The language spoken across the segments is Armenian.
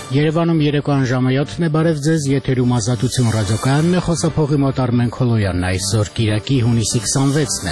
Երևանում երեկոյան ժամը 7-ն է, բարև ձեզ, եթերում Ազատություն ռադիոկայանն է, խոսափողի մոտ Արմեն Քոլոյանն, այսօր կիրակի հունիսի 26-ն է։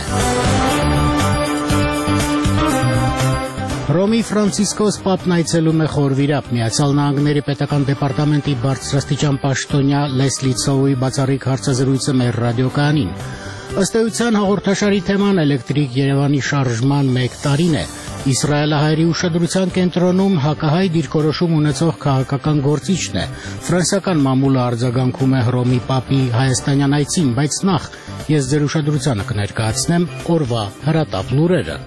Հռոմի Ֆրանցիսկոս Պապն այցելում է խորվիրապ, Միացյալ Նահանգների պետական դեպարտամենտի բարձրաստիճան պաշտոնյա Լեսլի Ցոուի բացառիկ հարցազրույցը մեր ռադիոկայանին։ Ըստ էության հաղորդաշարի թեման էլեկտրիկ Երևանի շարժման 1 տարին է։ Իսրայելահայերի ուշադրության կենտրոնում հակահայ դիրքորոշում ունեցող քաղաքական գործիչն է։ Ֆրանսիական մամուլը արձագանքում է Հռոմի Պապի հայաստանյան այցին, բայց նախ ես ձեր ուշադրությանը կներկայացնեմ օրվա հրատապ լուրերը։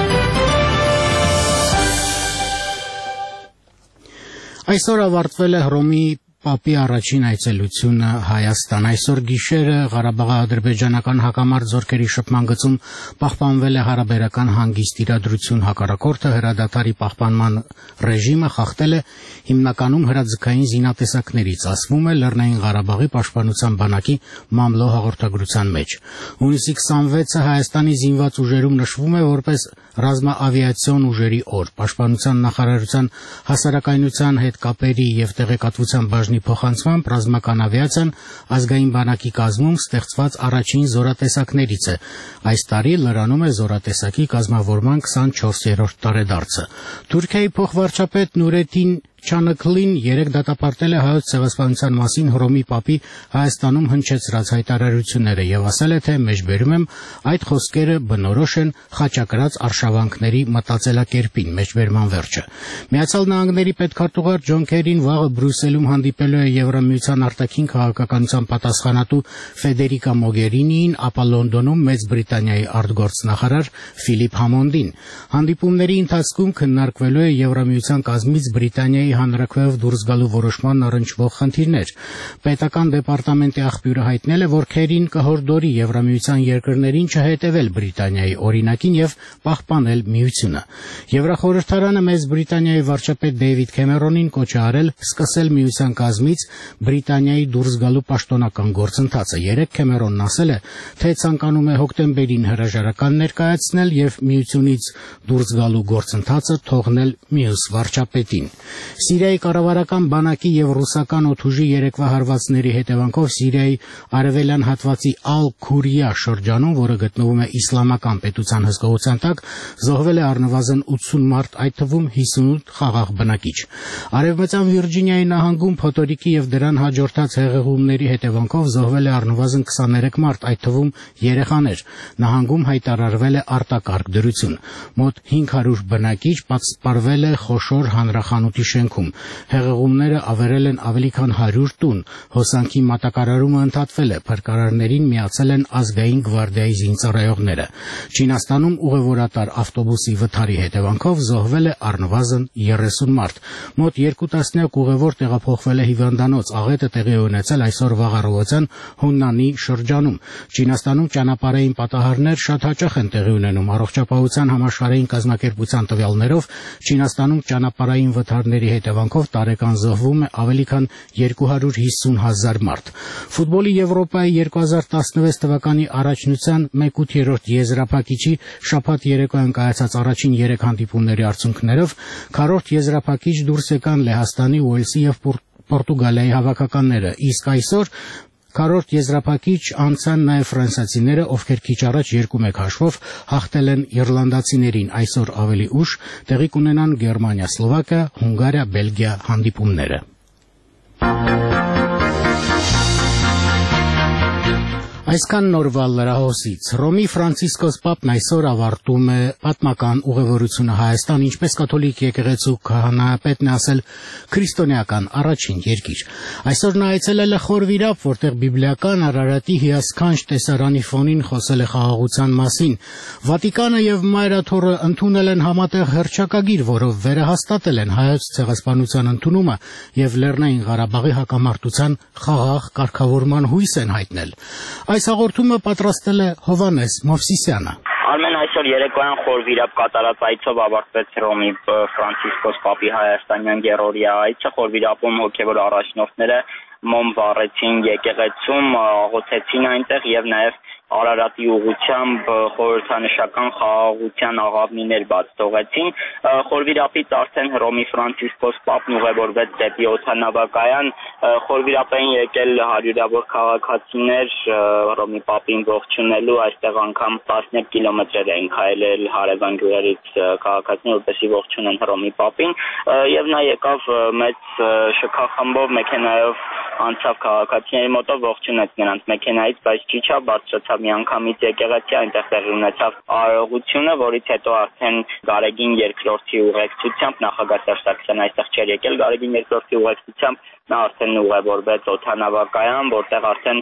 Այսօր ավարտվել է Հռոմի Պապի առաջին այցելությունը Հայաստան։ Այսօր գիշերը Ղարաբաղ-ադրբեջանական հակամարտ զորքերի շփման գծում պահպանվել է հարաբերական հանգիստ իրադրություն, հակառակորդը հրադադարի պահպանման ռեժիմը խախտել է հիմնականում հրաձգային զինատեսակներից, ասվում է Լեռնային Ղարաբաղի պաշտպանության բանակի մամլո հաղորդագրության մեջ։ Հունիսի 26-ը Հայաստանի զինված ուժերում նշվում է որպես ռազմաավիացիոն ուժերի օր։ Պաշտպանության նախարարության հասարակայնության հետ կապերի եւ տեղեկատվության բաժնի փոխանցմամբ ռազմական ավիացիան ազգային բանակի կազմում ստեղծված առաջին զորատեսակներից է։ Այս տարի լրանում է զորատեսակի կազմավորման 24-րդ տարեդարձը։ Թուրքիայի փոխվարչապետ Նուրեդին Չանքլին երեկ դատապարտել է հայոց ցեղասպանության մասին Հռոմի Պապի Հայաստանում հնչեցրած հայտարարությունները եւ ասել է, թե մեջբերում եմ այդ խոսքերը բնորոշ են խաչակրած արշավանքների մտածելակերպին, մեջբերման վերջը։ Միացյալ Նահանգների պետքարտուղար Ջոն Քերին վաղը Բրյուսելում հանդիպելու է Եվրամիության արտաքին քաղաքականության պատասխանատու Ֆեդերիկա Մոգերինիին, ապա Լոնդոնում Մեծ Բրիտանիայի արտգործնախարար Ֆիլիպ Համոնդին։ Հանդիպումների ընթացքում քննարկվելու է Եվրամիության կազմից Բրիտանիայի հանրաքվեով դուրս գալու որոշման առնչվող խնդիրներ։ Պետական դեպարտամենտի աղբյուրը հայտնել է, որ Քերին կհորդորի Եվրամիության երկրներին չհետևել Բրիտանիայի օրինակին եւ պահպանել միությունը։ Եվրախորհրդարանը Մեծ Բրիտանիայի վարչապետ Դեյվիդ Քեմերոնին կոչ է արել սկսել միության կազմից Բրիտանիայի դուրս գալու պաշտոնական գործընթացը։ Երեկ Քեմերոնն ասել է, թե ցանկանում է հոկտեմբերին հրաժարական ներկայացնել եւ միությունից դուրս գալու գործընթացը թողնել մյուս վարչապետին։ Սիրիայի կառավարական բանակի եւ ռուսական օդուժի երեկվա հարվածների հետևանքով Սիրիայի արևելյան հատվածի Ալ-Քուրիա շրջանում, որը գտնվում է իսլամական պետության հսկողության տակ, զոհվել է առնվազն 80 մարդ, այդ թվում 58 խաղաղ բնակիչ։ Արևմտյան Վիրջինիայի նահանգում փոթորիկի եւ դրան հաջորդած հեղեղումների հետևանքով զոհվել է առնվազն 23 մարդ, այդ թվում երեխաներ։ Նահանգում հայտարարվել է արտակարգ դրություն։ Մոտ 500 բնակիչ պատսպարվել է խոշոր հանրախանութի շենքում։ Հեղեղումները ավերել են ավելի քան 100 տուն։ Հոսանքի մատակարարումը ընդհատվել է, փրկարարներին միացել են ազգային գվարդիայի զինծառայողները։ Չինաստանում ուղևորատար ավտոբուսի վթարի հետևանքով զոհվել է առնվազն 30 մարդ։ Մոտ 2 տասնյակ ուղևոր տեղափոխվել է հիվանդանոց։ Աղետը տեղի ունեցել այսօր վաղ առավոտյան Հուննանի շրջանում։ Չինաստանում ճանապարհային պատահարներ շատ հաճախ են տեղի ունենում։ Առողջապահության համաշխարհային կազմակերպության տվյալներով Չինաստանում ճանապարհային վթարների հետևանքով տարեկան զոհվում է ավելի քան 250,000 մարդ։ Ֆուտբոլի Եվրոպայի 2016 թվականի առաջնության 1/8 եզրափակիչի շաբաթ երեկոյան կայացած առաջին 3 հանդիպումների արդյունքներով քառորդ եզրափակիչ դուրս եկան Լեհաստանի, Ուելսի եւ Պորտուգալիայի հավաքականները, իսկ այսօր քառորդ եզրափակիչ անցան նաև ֆրանսիացիները, ովքեր քիչ առաջ 2-1 հաշվով հաղթել են իռլանդացիներին։ Այսօր ավելի ուշ տեղի կունենան Գերմանիա, Սլովակիա, Հունգարիա, Բելգիա հանդիպումները։ Այսքան նորվա լրահոսից։ Հռոմի Ֆրանցիսկոս Պապն այսօր ավարտում է պատմական ուղևորությունը Հայաստան, ինչպես կաթոլիկ եկեղեցու քահանայապետն է ասել, քրիստոնեական առաջին երկիր։ Այսօր նա այցելել է Խորվիրապ, որտեղ բիբլիական Արարատի հիասքանչ տեսարանի ֆոնին խոսել է խաղաղության մասին։ Վատիկանը եւ Մայրաթորը ընդունել են համատեղ հռչակագիր, որով վերահաստատել են հայոց ցեղասպանության ընդունումը եւ Լեռնային Ղարաբաղի հակամարտության խաղաղ կարգավորման հույս են հայտնել։ Այս հաղորդումը պատրաստել է Հովանես Մովսիսյանը։ Արմեն, այսօր երեկոյան Խորվիրապ կատարած այցով ավարտվեց Հռոմի Ֆրանցիսկոս Պապի հայաստանյան երրորդյա այցը։ Խորվիրապում հոգևոր առաջնորդները մոմ վառեցին եկեղեցում, աղոթեցին այնտեղ եւ նաեւ Արարատի ուղղությամբ խորհրդանշական խաղաղության աղավնիներ բաց թողեցին։ Խորվիրապից արդեն Հռոմի Ֆրանցիսկոս Պապն ուղևորվեց դեպի օդանավակայան։ Խորվիրապ էին եկել հարյուրավոր քաղաքացիներ Հռոմի Պապին ողջունելու, այստեղ անգամ 12 կիլոմետրեր էին քայլել հարևան գյուղերից քաղաքացիներ, որպեսզի ողջունեն Հռոմի Պապին, եւ նա եկավ մեծ շքախմբով մեքենայով անցավ քաղաքացիների մոտով, ողջունեց նրանց մեքենայից, բայց չիջավ, բարձրացավ միանգամից եկեղեցի, այնտեղ տեղի ունեցավ արարողությունը, որից հետո արդեն Գարեգին II-ի ուղեկցությամբ նախագահ Սերժ Սարգսյանն այստեղ չէր եկել, Գարեգին II-ի ուղեկցությամբ նա արդեն ուղևորվեց օդանավակայան, որտեղ արդեն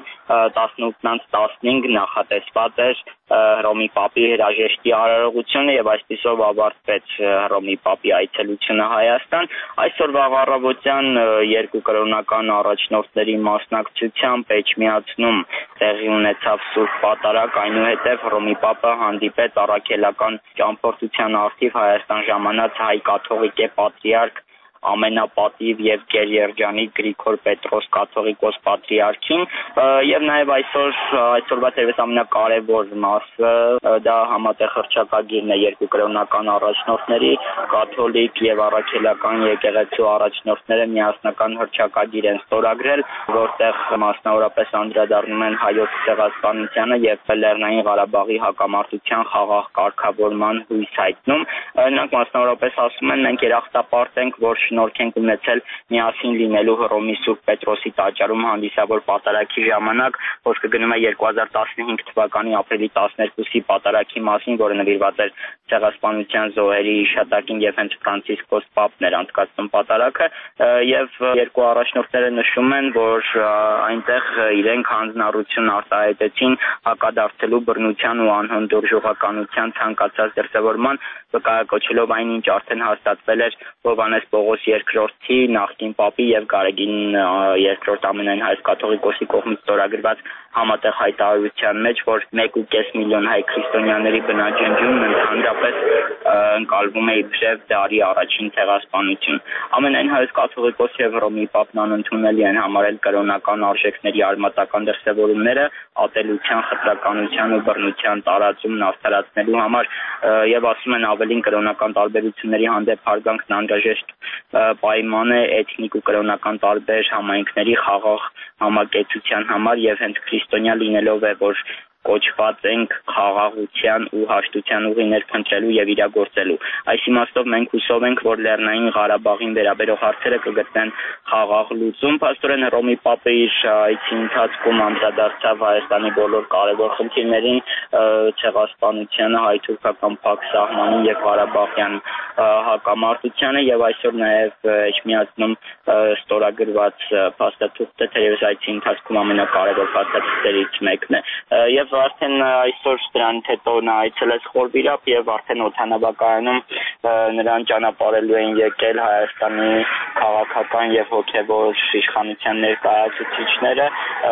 18:15 նախատեսված էր Հռոմի Պապի հրաժեշտի արարողությունը եւ այսպիսով ավարտվեց Հռոմի Պապի այցելությունը Հայաստան։ Այսօրվա առավոտյան երկու կրոնական առաջնորդների մասնակցությամբ Էջմիածնում տեղի ունեցավ Սուրբ Պատարագ, այնուհետև Հռոմի Պապը հանդիպեց առաքելական ճամփորդության արդիվ Հայաստան ժամանած հայ կաթողիկե պատրիարք ամենապատիվ եւ գերերջանիկ Գրիգոր Պետրոս կաթողիկոս պատրիարքին եւ նաեւ այսօրվա դերևս ամենակարևոր մասը դա համատեղ հռչակագիրն է երկու կրոնական առաջնորդների կաթոլիկ եւ առաքելական եկեղեցու առաջնորդները միասնական հռչակագիր են ստորագրել, որտեղ մասնավորապես անդրադառնում են հայոց ցեղասպանությանը եւ Լեռնային Ղարաբաղի հակամարտության խաղաղ կարգավորման հույս հայտնում։ Նրանք մասնավորապես ասում են մենք երախտապարտ ենք, որ շնորհք ենք ունեցել միասին լինելու Հռոմի Սուրբ Պետրոսի տաճարում հանդիսավոր պատարագի ժամանակ, որ կգնում է 2015 թվականի ապրիլի 12-ի պատարագի մասին, որը նվիրված էր ցեղասպանության զոհերի հիշատակին եւ հենց Ֆրանցիսկոս Պապն էր անցկացնում պատարագը եւ երկու առաջնորդները նշում են, որ այնտեղ իրենք հանձնառություն արտահայտեցին հակադարձելու բռնության ու անհանդուրժողականության ցանկացած դրսևորման, վկայակոչելով այնինչ արդեն հաստատվել էր Հովհաննես Պողոս II նախկին Պապի եւ Գարեգին II ամենայն հայ կաթողիկոսի կողմից ստորագրված համատեղ հայտարարության մեջ, որ 1.5 միլիոն հայ քրիստոնյաների բնաջնջումն ընդհանրապես ընկալվում է իբրև դարի առաջին ցեղասպանություն։ Ամենայն հայ կաթողիկոս եւ Հռոմի Պապն անընդունելի են համարել կրոնական արժեքների արմատական դրսևորումները ատելության, խտրականության ու բռնության տարածումն արդարացնելու համար եւ ասում են ավելին կրոնական տարբերությունների հանդեպ հարգանքն անհրաժեշտ պայման է էթնիկ ու կրոնական տարբեր համայնքների խաղաղ համակեցության համար եւ հենց քրիստոնյա լինելով է, որ կոչված ենք խաղաղության ու հաշտության ուղիներ փնտրելու եւ իրագործելու։ Այս իմաստով մենք հուսով ենք, որ Լեռնային Ղարաբաղին վերաբերող հարցերը կգտնեն խաղաղ լուծում։ Փաստորեն Հռոմի Պապը իր այցի ընթացքում անդրադարձավ Հայաստանի բոլոր կարևոր խնդիրներին, ցեղասպանությանը, հայ-թուրքական փակ սահմանին եւ Ղարաբաղյան հակամարտությանը եւ այսօր նաեւ Էջմիածնում ստորագրված փաստաթուղթը թերևս այցի ընթացքում ամենակարևոր փաստաթղթերից մեկն է եւ արդեն այսօր դրանից հետո նա այցելեց Խորվիրապ եւ արդեն օդանավակայանում նրան ճանապարհելու են եկել Հայաստանի քաղաքական եւ հոգեվոր իշխանության ներկայացուցիչները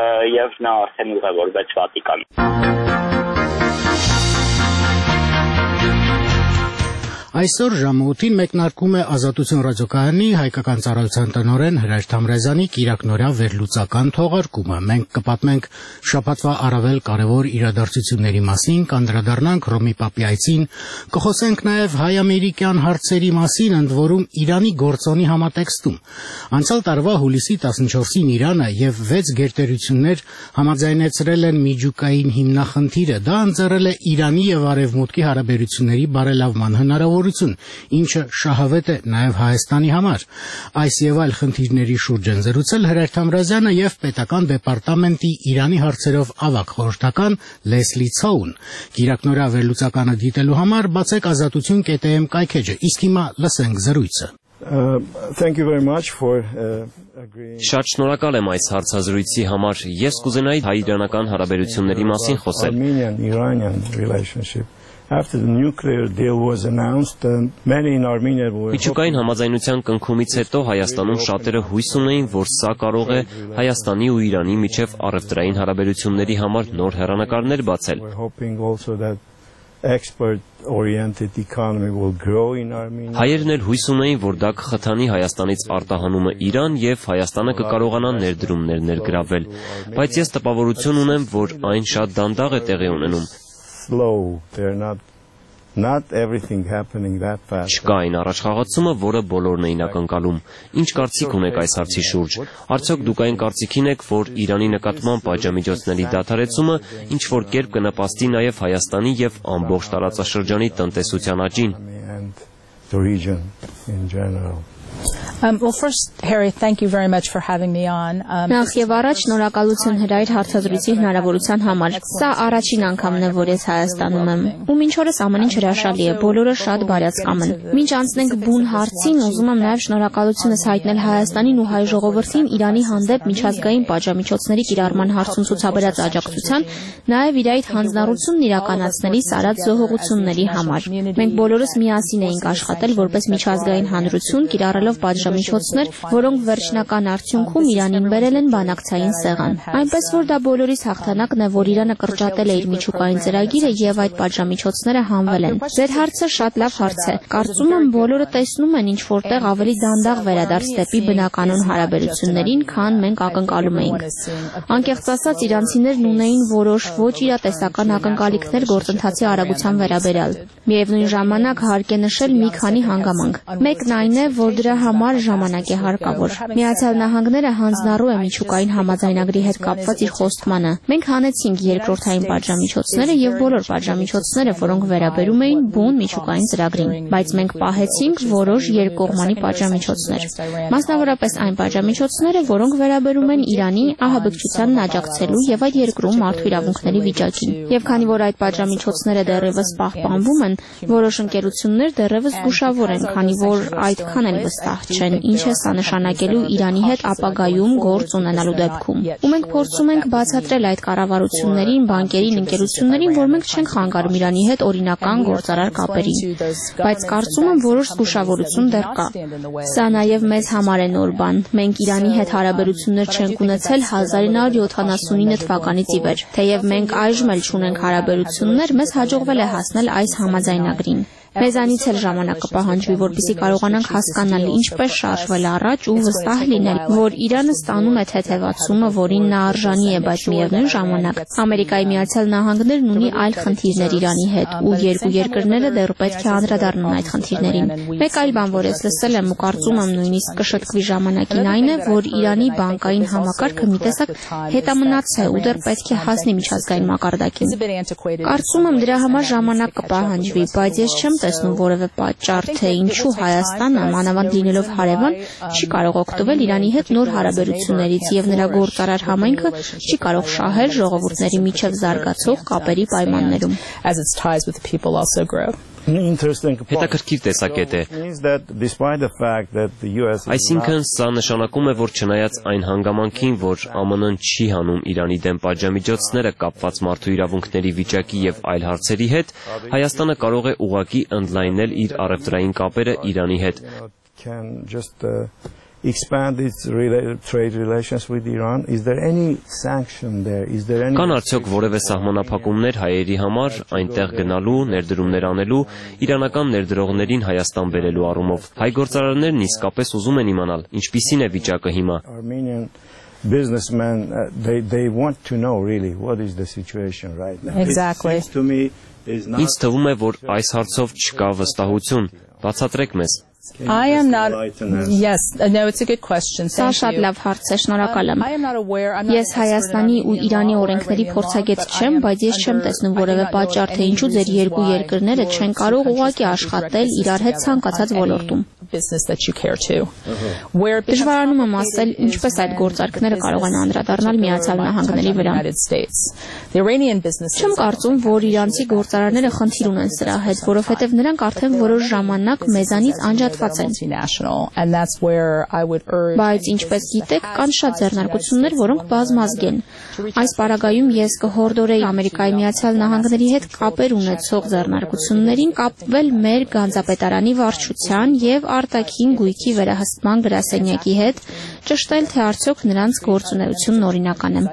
եւ նա արդեն ուղևորվեց Վատիկան։ Այսօր ժամը 8-ին մեկնարկում է Ազատություն ռադիոկայանի հայկական ծառայության տնօրեն Հրայր Թամրազյանի կիրակնօրյա վերլուծական թողարկումը։ Մենք կպատմենք շաբաթվա առավել կարևոր իրադարձությունների մասին, կանդրադառնանք Հռոմի Պապի այցին, կխոսենք նաև հայ-ամերիկյան հարցերի մասին, ընդ որում Իրանի գործոնի համատեքստում։ Անցյալ տարվա հուլիսի 14-ին Իրանը եւ 6 գերտերություններ համաձայնեցրել են միջուկային հիմնախնդիրը։ Դա ընձեռել է Իրանի եւ Արևմուտքի հարաբերությունների բարելավման հնարավորություն, ինչը շահավետ է նաև Հայաստանի համար։ Այս եւ այլ խնդիրների շուրջ են զրուցել Հրայր Թամրազյանը եւ պետական դեպարտամենտի Իրանի հարցերով ավագ խորհրդական Լեսլի Ցոուն։ Կիրակնօրյա վերլուծականը դիտելու համար բացեք azatutun.am կայքեջը։ Իսկ հիմա լսենք զրույցը։ Thank you very much for Շատ շնորհակալ եմ այս հարցազրույցի համար։ Ես կուզենայի հայ-իրանական հարաբերությունների մասին խոսել։ After the nuclear deal was announced, many in Armenia were Միջուկային համաձայնության կնքումից հետո Հայաստանում շատերը հույս ունեին, որ սա կարող է Հայաստանի ու Իրանի միջև առևտրային հարաբերությունների համար նոր հեռանկարներ բացել։ export-oriented economy will grow in Armenia. Հայերն էլ հույս ունեին, որ դա կխթանի Հայաստանից արտահանումը Իրան եւ Հայաստանը կկարողանա ներդրումներ ներգրավել, բայց ես տպավորություն ունեմ, որ այն շատ դանդաղ է տեղի ունենում։ Slow, they're not everything happening that fast. Չկա այն առաջխաղացումը, որը բոլորն էին ակնկալում։ Ինչ կարծիք ունեք այս հարցի շուրջ։ Արդյոք դուք այն կարծիքին եք, որ Իրանի նկատմամբ պատժամիջոցների դադարեցումը ինչ որ կերպ կնպաստի նաև Հայաստանի եւ ամբողջ տարածաշրջանի տնտեսության աճին։ And the region in general. Well, first, Harry, thank you very much for having me on. Նախ եւ առաջ շնորհակալություն հրայր հարցազրույցի հնարավորության համար։ Սա առաջին անգամն է, որ ես Հայաստանում եմ։ Ու մինչ օրս ամեն ինչ հրաշալի է, բոլորը շատ բարյացակամ են։ Մինչ անցնենք բուն հարցին, ուզում եմ նաեւ շնորհակալությունս հայտնել Հայաստանին ու հայ ժողովրդին Իրանի հանդեպ միջազգային պատժամիջոցների կիրառման հարցում ցուցաբերած աջակցության, նաեւ իր այդ հանձնառությունն իրականացնելիս արած զոհողությունների համար։ Մենք բոլորս միասին էինք աշխատել որպես միջազգային հանրություն, կիրառելով պատժամիջոցներ, որոնք վերջնական արդյունքում Իրանին բերել են բանակցային սեղան։ Այնպես որ դա բոլորիս հաղթանակն է, որ Իրանը կրճատել է իր միջուկային ծրագիրը եւ այդ պատժամիջոցները հանվել են։ Ձեր հարցը շատ լավ հարց է։ Կարծում եմ բոլորը տեսնում են ինչ որտեղ ավելի դանդաղ վերադարձ դեպի բնականոն հարաբերություններին, քան մենք ակնկալում էինք։ Անկեղծ ասած, իրանցիներն ունեին որոշ ոչ իրատեսական ակնկալիքներ գործընթացի արագության վերաբերյալ։ Միևնույն ժամանակ հարկ է նշել մի քանի հանգամանք։ Մեկն այն է, որ դրա համար ժամանակ է հարկավոր։ Միացյալ Նահանգները հանձնառու է միջուկային համաձայնագրի հետ կապված իր խոստմանը։ Մենք հանեցինք երկրորդային պատժամիջոցները եւ բոլոր պատժամիջոցները, որոնք վերաբերում էին բուն միջուկային ծրագրին, բայց մենք պահեցինք որոշ երկկողմանի պատժամիջոցներ։ Մասնավորապես այն պատժամիջոցները, որոնք վերաբերում են Իրանի ահաբեկչությանն աջակցելու եւ այդ երկրում մարդու իրավունքների վիճակին։ Եվ քանի որ այդ պատժամիջոցները դեռևս պահպանվում են, որոշ ընկերություններ դեռևս զգուշավոր են, քանի որ այդքան էլ վստահ չեն, ինչ է սա նշանակելու Իրանի հետ ապագայում գործ ունենալու դեպքում։ Ու մենք փորձում ենք բացատրել այդ կառավարություններին, բանկերին, ընկերություններին, որ մենք չենք խանգարում Իրանի հետ օրինական գործարար կապերին։ Բայց կարծում եմ որոշ զգուշավորություն դեռ կա։ Սա նաև մեզ համար է նոր բան։ Մենք Իրանի հետ հարաբերություններ չենք ունեցել 1979 թվականից ի վեր։ Թեև մենք այժմ էլ չունենք հարաբերություններ, մեզ հաջողվել է հասնել այս համաձայնագրին։ Մեզանից էլ ժամանակ կպահանջվի, որպեսզի կարողանանք հասկանալ ինչպես շարժվել առաջ ու վստահ լինել, որ Իրանը ստանում է թեթևացումը, որին նա արժանի է, բայց միևնույն ժամանակ Ամերիկայի Միացյալ Նահանգներն ունի այլ խնդիրներ Իրանի հետ, ու երկու երկրները դեռ պետք է անդրադառնան այդ խնդիրներին։ Մեկ այլ բան, որ ես լսել եմ ու կարծում եմ նույնիսկ կշտկվի ժամանակին, այն է, որ Իրանի բանկային համակարգը մի տեսակ հետամնաց է ու դեռ պետք է հասնի միջազգային մակարդակին։ Կարծում եմ դրա համար ժամանակ կպահանջվի, բայց ես չեմ տեսնում որևէ պատճառ, թե ինչու Հայաստանը, մանավանդ լինելով հարևան, չի կարող օգտվել Իրանի հետ նոր հարաբերություններից եւ նրա գործարար համայնքը չի կարող շահել ժողովուրդների միջև զարգացող կապերի պայմաններում։ Հետաքրքիր տեսակետ է։ Այսինքն սա նշանակում է, որ չնայած այն հանգամանքին, որ ԱՄՆ-ն չի հանում Իրանի դեմ պատժամիջոցները կապված մարդու իրավունքների վիճակի եւ այլ հարցերի հետ, Հայաստանը կարող է ուղղակի ընդլայնել իր առևտրային կապերը Իրանի հետ։ Expand its trade relations with Iran. Is there any sanction there? Is there any Կան արդյոք որևէ սահմանափակումներ հայերի համար այնտեղ գնալու, ներդրումներ անելու, իրանական ներդրողներին Հայաստան բերելու առումով։ Հայ գործարարներն իսկապես ուզում են իմանալ, ինչպիսին է վիճակը հիմա։ Armenian businessmen they want to know really what is the situation right now. Exactly. To me is not. Ինձ թվում է, որ այս հարցով չկա վստահություն։ Բացատրեք մեզ։ I am not. Yes, no, it's a good question. Սա շատ լավ հարց է, շնորհակալ եմ։ Ես Հայաստանի ու Իրանի օրենքների փորձագետ չեմ, բայց ես չեմ տեսնում որևէ պատճառ, թե ինչու ձեր երկու երկրները չեն կարող ուղղակի աշխատել իրար հետ ցանկացած ոլորտում։ Դժվարանում եմ ասել, ինչպես այդ գործարքները կարող են անդրադառնալ Միացյալ Նահանգների վրա։ Չեմ կարծում, որ իրանցի գործարարները խնդիր ունեն սրա հետ, որովհետև նրանք արդեն որոշ ժամանակ մեզանից անջատված են։ Բայց ինչպես գիտեք, կան շատ ձեռնարկություններ, որոնք բազմազգ են։ Այս պարագայում ես կհորդորեի Ամերիկայի Միացյալ Նահանգների հետ կապեր ունեցող ձեռնարկություններին կապվել մեր գանձապետարանի վարչության եւ արտաքին գույքի վերահսկման գրասենյակի հետ, ճշտել թե արդյոք նրանց գործունեությունն օրինական է։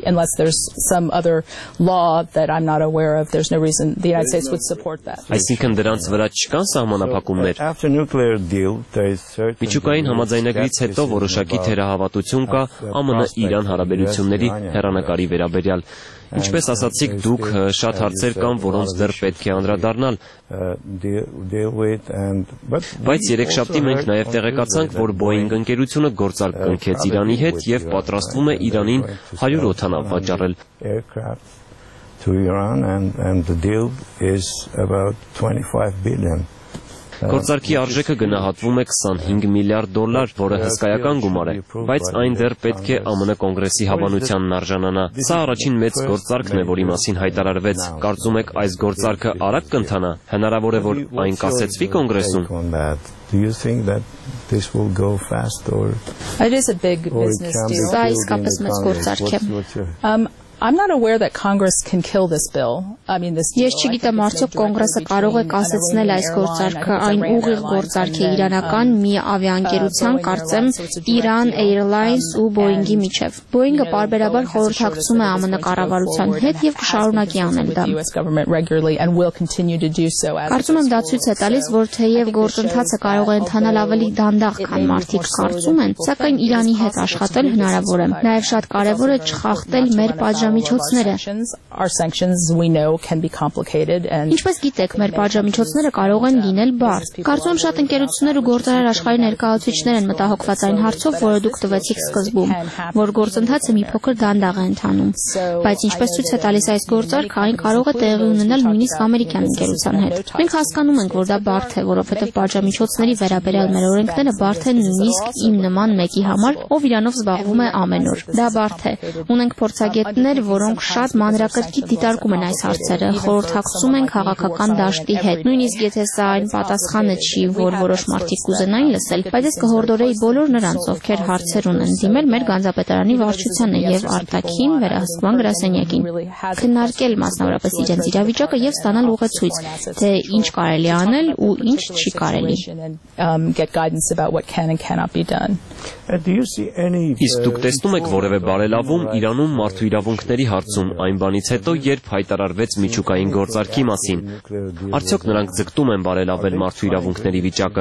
Այսինքն դրանց վրա չկան սահմանափակումներ։ Միջուկային համաձայնագրից հետո որոշակի թերահավատություն կա ԱՄՆ-Իրան հարաբերությունների հեռանկարի վերաբերյալ։ Ինչպես ասացիք, դուք շատ հարցեր կան, որոնց դեռ պետք է անդրադառնալ։ Բայց երեքշաբթի մենք նաև տեղեկացանք, որ Boeing ընկերությունը գործարք կնքեց Իրանի հետ եւ պատրաստվում է Իրանին 100 օդանավ վաճառել։ Գործարքի արժեքը գնահատվում է $25 միլիարդ, որը հսկայական գումար է, բայց այն դեռ պետք է ԱՄՆ կոնգրեսի հավանությանն արժանանա։ Սա առաջին մեծ գործարքն է, որի մասին հայտարարվեց։ Կարծում եք այս գործարքը արագ կընթանա։ Հնարավոր է, որ այն կասեցվի կոնգրեսում։ Սա իսկապես մեծ գործարք է։ I'm not aware that Congress can kill this bill. Ես չգիտեմ արդյոք կոնգրեսը կարող է կասեցնել այս գործարքը, այն ուղիղ գործարք է իրանական մի ավիաընկերության, կարծեմ Iran Airlines ու Boeing-ի միջև։ Boeing-ը պարբերաբար խորհրդակցում է ԱՄՆ կառավարության հետ եւ կշարունակի անել դա։ Կարծում եմ դա ցույց է տալիս, որ թեև գործընթացը կարող է ընթանալ ավելի դանդաղ, քան մարդիկ կարծում են, սակայն Իրանի հետ աշխատել հնարավոր է։ Նաեւ շատ կարեւոր է չխախտել մեր պատժամիջոցները։ Ինչպես գիտեք, մեր պատժամիջոցները կարող են լինել բարդ։ Կարծում եմ շատ ընկերություններ ու գործարար աշխարհի ներկայացուցիչներ են մտահոգված այն հարցով, որը դուք տվեցիք սկզբում, որ գործընթացը մի փոքր դանդաղ է ընթանում։ Բայց ինչպես ցույց է տալիս այս գործարքը, այն կարող է տեղի ունենալ նույնիսկ ամերիկյան ընկերության հետ։ Մենք հասկանում ենք, որ դա բարդ է, որովհետև պատժամիջոցների վերաբերյալ մեր օրենքները բարդ են նույնիսկ իմ նման մեկի համար, ով Իրանով զբաղվում է ամեն օր։ Դա բարդ է։ Ունենք փորձագետներ, որոնք շատ մանրակրկիտ դիտարկում են այս հարցերը, խորհրդակցում են քաղաքական դաշտի հետ։ Նույնիսկ եթե սա այն պատասխանը չի, որ որոշ մարդիկ կուզենային լսել, բայց ես կհորդորեի բոլոր նրանց, ովքեր հարցեր ունեն, դիմել մեր գանձապետարանի վարչությանը եւ արտաքին վերահսկման գրասենյակին, քննարկել մասնավորապես իրենց իրավիճակը եւ ստանալ ուղեցույց, թե ինչ կարելի անել ու ինչ չի կարելի։ Իսկ դուք տեսնում եք որևէ բարելավում Իրանում մարդու իրավունքների հարցում այն բանից հետո, երբ հայտարարվեց միջուկային գործարքի մասին։ Արդյոք նրանք ձգտում են բարելավել մարդու իրավունքների վիճակը։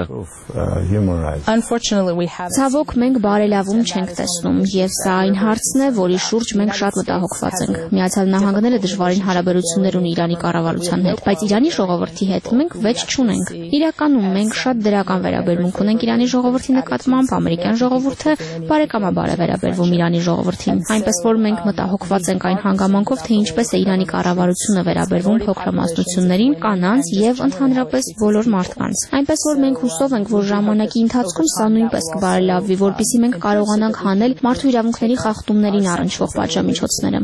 Ցավոք մենք բարելավում չենք տեսնում, եւ սա այն հարցն է, որի շուրջ մենք շատ մտահոգված ենք։ Միացյալ Նահանգները դժվարին հարաբերություններ ունի Իրանի կառավարության հետ, բայց Իրանի ժողովրդի հետ մենք վեճ չունենք։ Իրականում մենք շատ դրական վերաբերմունք ունենք Իրանի ժողովրդի նկատմամբ, ամերիկյան ժողովուրդը բարեկամաբար է վերաբերվում Իրանի ժողովրդին, այնպես որ մենք մտահոգված ենք այն հանգամանքով, թե ինչպես է Իրանի կառավարությունը վերաբերվում փոքրամասնություններին, կանանց եւ ընդհանրապես բոլոր մարդկանց։ Այնպես որ մենք հուսով ենք, որ ժամանակի ընթացքում սա նույնպես կբարելավվի, որպեսզի մենք կարողանանք հանել մարդու իրավունքների խախտումներին առնչվող պատժամիջոցները։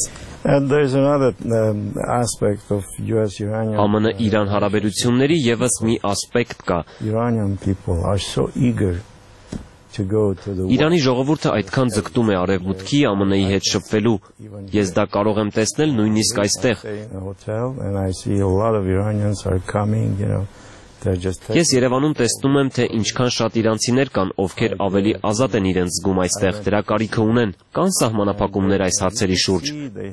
ԱՄՆ-Իրան հարաբերությունների եւս մի ասպեկտ կա։ Իրանի ժողովուրդը այդքան ձգտում է արևմուտքի ԱՄՆ-ի հետ շփվելու։ Ես դա կարող եմ տեսնել նույնիսկ այստեղ։ Ես Երևանում տեսնում եմ, թե ինչքան շատ իրանցիներ կան, ովքեր ավելի ազատ են իրենց զգում այստեղ, դրա կարիքը ունեն։ Կան սահմանափակումներ այս հարցերի շուրջ։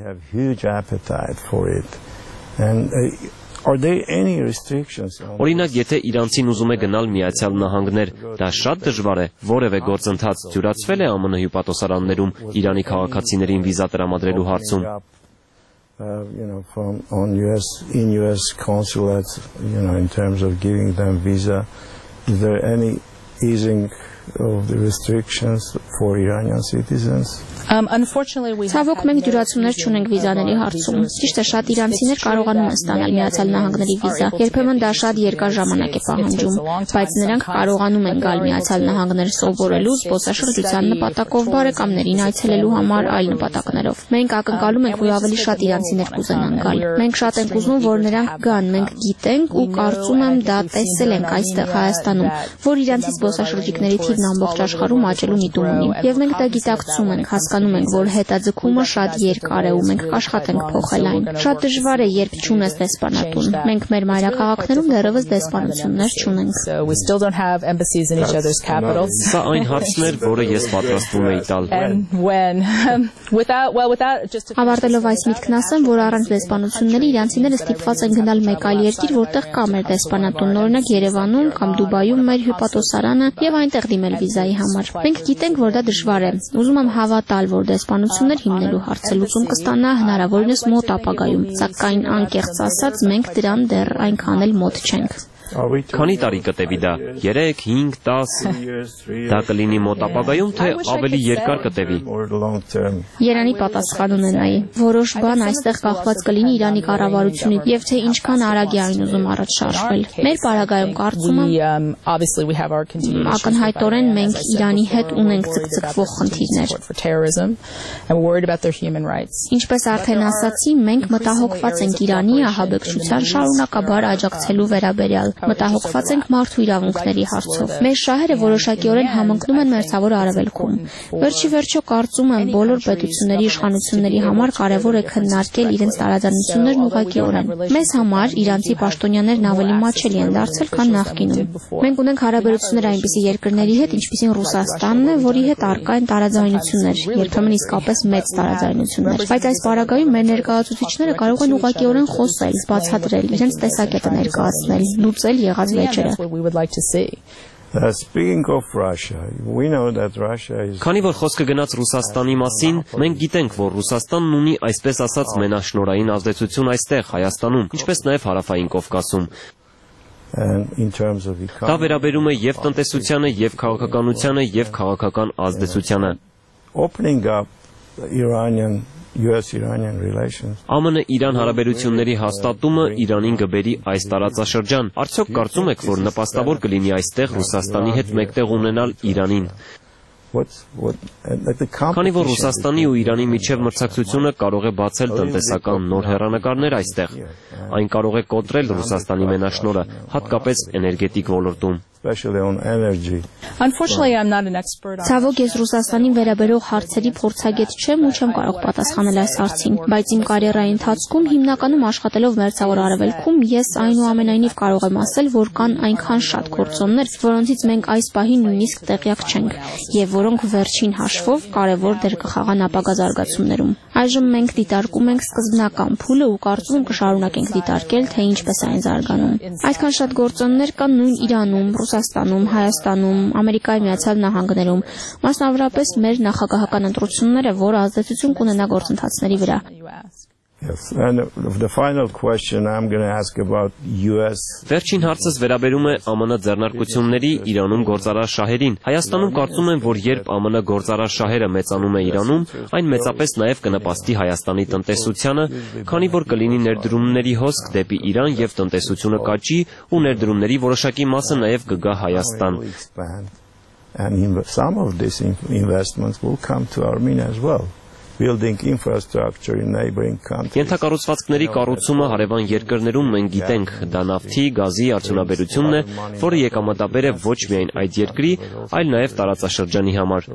Օրինակ, եթե իրանցին ուզում է գնալ Միացյալ Նահանգներ, դա շատ դժվար է։ Որևէ գործընթաց դյուրացվել է ԱՄՆ հյուպատոսարաններում Իրանի քաղաքացիներին վիզա տրամադրելու հարցում։ In US consulates, in terms of giving them visa, is there any easing of the restrictions for Iranian citizens? Ցավոք մենք դյուրացումներ չունենք վիզաների հարցում։ Ճիշտ է, շատ իրանցիներ կարողանում են ստանալ Միացյալ Նահանգների վիզա։ Երբեմն դա շատ երկար ժամանակ է պահանջում, բայց նրանք կարողանում են գալ Միացյալ Նահանգներ սովորելու, զբոսաշրջության նպատակով, բարեկամներին այցելելու համար, այլ նպատակներով։ Մենք ակնկալում ենք, որ ավելի շատ իրանցիներ կուզենան գալ։ Մենք շատ ենք ուզում, որ նրանք գան, մենք գիտենք ու կարծում եմ դա տեսել ենք այստեղ Հայաստանում, որ իրանցի զբոսաշրջիկների թիվն ամբողջ աշխարհում աճելու միտում ունի։ Եվ մենք դա գիտակցում ենք, հասկանում ենք, որ հետաձգումը շատ երկար է ու մենք կաշխատենք փոխել այն։ Շատ դժվար է, երբ չունես դեսպանատուն։ Մենք մեր մայրաքաղաքներում դեռևս դեսպանություններ չունենք։ Սա այն հարցն էր, որը ես պատրաստվում էի տալ։ Ավարտելով այս միտքն ասեմ, որ առանց դեսպանությունների իրանցիները ստիպված են գնալ մեկ այլ երկիր, որտեղ կա մեր դեսպանատունն, օրինակ Երևանում կամ Դուբայում մեր հյուպատոսարանը եւ այնտեղ դիմել վիզայի համար։ Մենք գիտենք, որ դա դժվար է։ Ուզում եմ հավատալ, որ դեսպանություններ հիմնելու հարցը լուծում կստանա հնարավորինս մոտ ապագայում, սակայն անկեղծ ասած մենք դրան դեռ այնքան էլ մոտ չենք։ Քանի տարի կտևի դա։ 3, 5, 10 դա կլինի մոտ ապագայում, թե ավելի երկար կտևի։ Երանի պատասխան ունենայի։ Որոշ բան այստեղ կախված կլինի Իրանի կառավարությունից եւ թե ինչքան արագ է այն ուզում առաջ շարժվել։ Մեր պարագայում կարծում եմ ակնհայտորեն մենք Իրանի հետ ունենք ցկցկվող խնդիրներ։ Ինչպես արդեն ասացի, մենք մտահոգված ենք Իրանի ահաբեկչության շարունակաբար աջակցելու վերաբերյալ։ Մտահոգված ենք մարդու իրավունքների հարցով։ Մեր շահերը որոշակիորեն համընկնում են Մերձավոր Արևելքում։ Վերջի վերջո կարծում եմ բոլոր պետությունների իշխանությունների համար կարևոր է քննարկել իրենց տարաձայնություններն ուղղակիորեն։ Մեզ համար իրանցի պաշտոնյաներն ավելի մատչելի են դարձել, քան նախկինում։ Մենք ունենք հարաբերություններ այնպիսի երկրների հետ, ինչպիսին Ռուսաստանն է, որի հետ առկա են տարաձայնություններ, երբեմն իսկապես մեծ տարաձայնություններ։ Բայց այս պարագայում մեր ներկայացուցիչները կարող են ուղղակիորեն խոսել, բացատրել, իրենց տեսակետը ներկայացնել, լուծել եղած վեճերը։ Քանի որ խոսքը գնաց Ռուսաստանի մասին, մենք գիտենք, որ Ռուսաստանն ունի այսպես ասած մենաշնորհային ազդեցություն այստեղ Հայաստանում, ինչպես նաև Հարավային Կովկասում։ Դա վերաբերում է եւ տնտեսությանը, եւ քաղաքականությանը, եւ քաղաքական ազդեցությանը։ ԱՄՆ-Իրան հարաբերությունների հաստատումը Իրանին կբերի այս տարածաշրջան։ Արդյոք կարծում եք, որ նպաստավոր կլինի այստեղ Ռուսաստանի հետ մեկտեղ ունենալ Իրանին։ Քանի որ Ռուսաստանի ու Իրանի միջև մրցակցությունը կարող է բացել տնտեսական նոր հեռանկարներ այստեղ, այն կարող է կոտրել Ռուսաստանի մենաշնորհը, հատկապես էներգետիկ ոլորտում։ Ցավոք ես Ռուսաստանին վերաբերող հարցերի փորձագետ չեմ ու չեմ կարող պատասխանել այս հարցին, բայց իմ կարիերայի ընթացքում հիմնականում աշխատելով Մերձավոր Արևելքում ես այնուամենայնիվ կարող եմ ասել, որ կան այնքան շատ գործոններ, որոնցից մենք այս պահին նույնիսկ տեղյակ չենք եւ որոնք վերջին հաշվով կարևոր դեր կխաղան ապագա զարգացումներում։ Այժմ մենք դիտարկում ենք սկզբնական փուլը ու կարծում եմ կշարունակենք դիտարկել, թե ինչպես է այն զարգանում։ Այդքան շատ գործոններ կան նույն Իրանում, Ռուսաստանում, Հայաստանում, Ամերիկայի Միացյալ Նահանգներում, մասնավորապես մեր նախագահական ընտրությունները, որ ազդեցություն կունենա գործընթացների վրա։ Վերջին հարցս վերաբերում է ԱՄՆ ձեռնարկությունների Իրանում գործարար շահերին։ Հայաստանում կարծում եմ, որ երբ ԱՄՆ գործարար շահերը մեծանում է Իրանում, այն մեծապես նաև կնպաստի Հայաստանի տնտեսությանը, քանի որ կլինի ներդրումների հոսք դեպի Իրան եւ տնտեսությունը կաճի ու ներդրումների որոշակի մասը նաև կգա Հայաստան։ Ենթակառուցվածքների կառուցումը հարևան երկրներում մենք գիտենք, դա նավթի, գազի արդյունաբերությունն է, որը եկամտաբեր է ոչ միայն այդ երկրի, այլ նաև տարածաշրջանի համար։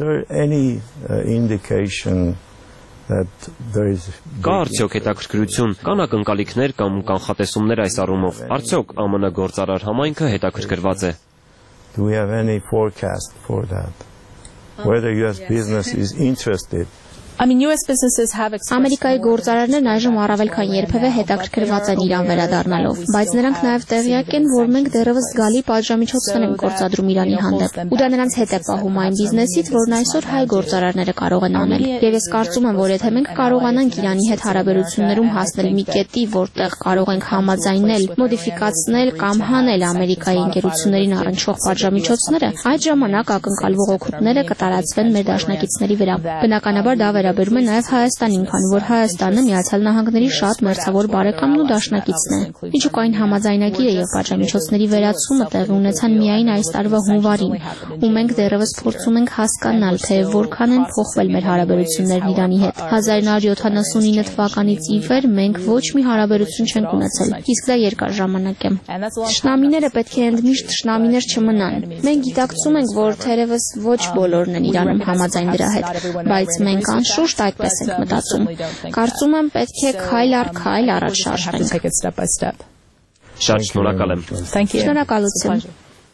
Կա արդյոք հետաքրքրություն, կան ակնկալիքներ կամ կանխատեսումներ այս առումով, արդյոք ԱՄՆ գործարար համայնքը հետաքրքրված է։ Do we have any forecast for that? Whether US business is interested? Ամերիկայի գործարարներն այժմ առավել քան երբևէ հետաքրքրված են Իրան վերադառնալով, բայց նրանք նաև տեղյակ են, որ մենք դեռևս զգալի պատժամիջոցներ ենք գործադրում Իրանի հանդեպ, ու դա նրանց հետ է պահում այն բիզնեսից, որն այսօր հայ գործարարները կարող են անել։ Եվ ես կարծում եմ, որ եթե մենք կարողանանք Իրանի հետ հարաբերություններում հասնել մի կետի, որտեղ կարող ենք համաձայնել, մոդիֆիկացնել կամ հանել Ամերիկայի ընկերություններին առնչվող պատժամիջոցները, այդ ժամանակ ակնկալվող օգուտները կտարածվեն մեր դաշնակիցների վրա։ Բնականաբար դա վերաբերում է նաև Հայաստանին, քանի որ Հայաստանը Միացյալ Նահանգների շատ մերձավոր բարեկամն ու դաշնակիցն է։ Միջուկային համաձայնագիրը եւ պատժամիջոցների վերացումը տեղի ունեցան միայն այս տարվա հունվարին, ու մենք դեռևս փորձում ենք հասկանալ, թե որքան են փոխվել մեր հարաբերություններն Իրանի հետ։ 1979 թվականից ի վեր մենք ոչ մի հարաբերություն չենք ունեցել, իսկ դա երկար ժամանակ է։ Թշնամիները պետք է ընդմիշտ թշնամիներ չմնան։ Մենք գիտակցում ենք, որ թերևս ոչ բոլորն են Իրանում համաձայն դրա հետ, բայց մենք անշուշտ այդպես ենք մտածում։ Կարծում եմ պետք է քայլ առ քայլ առաջ շարժվենք։ Շատ շնորհակալ եմ։ Շնորհակալություն։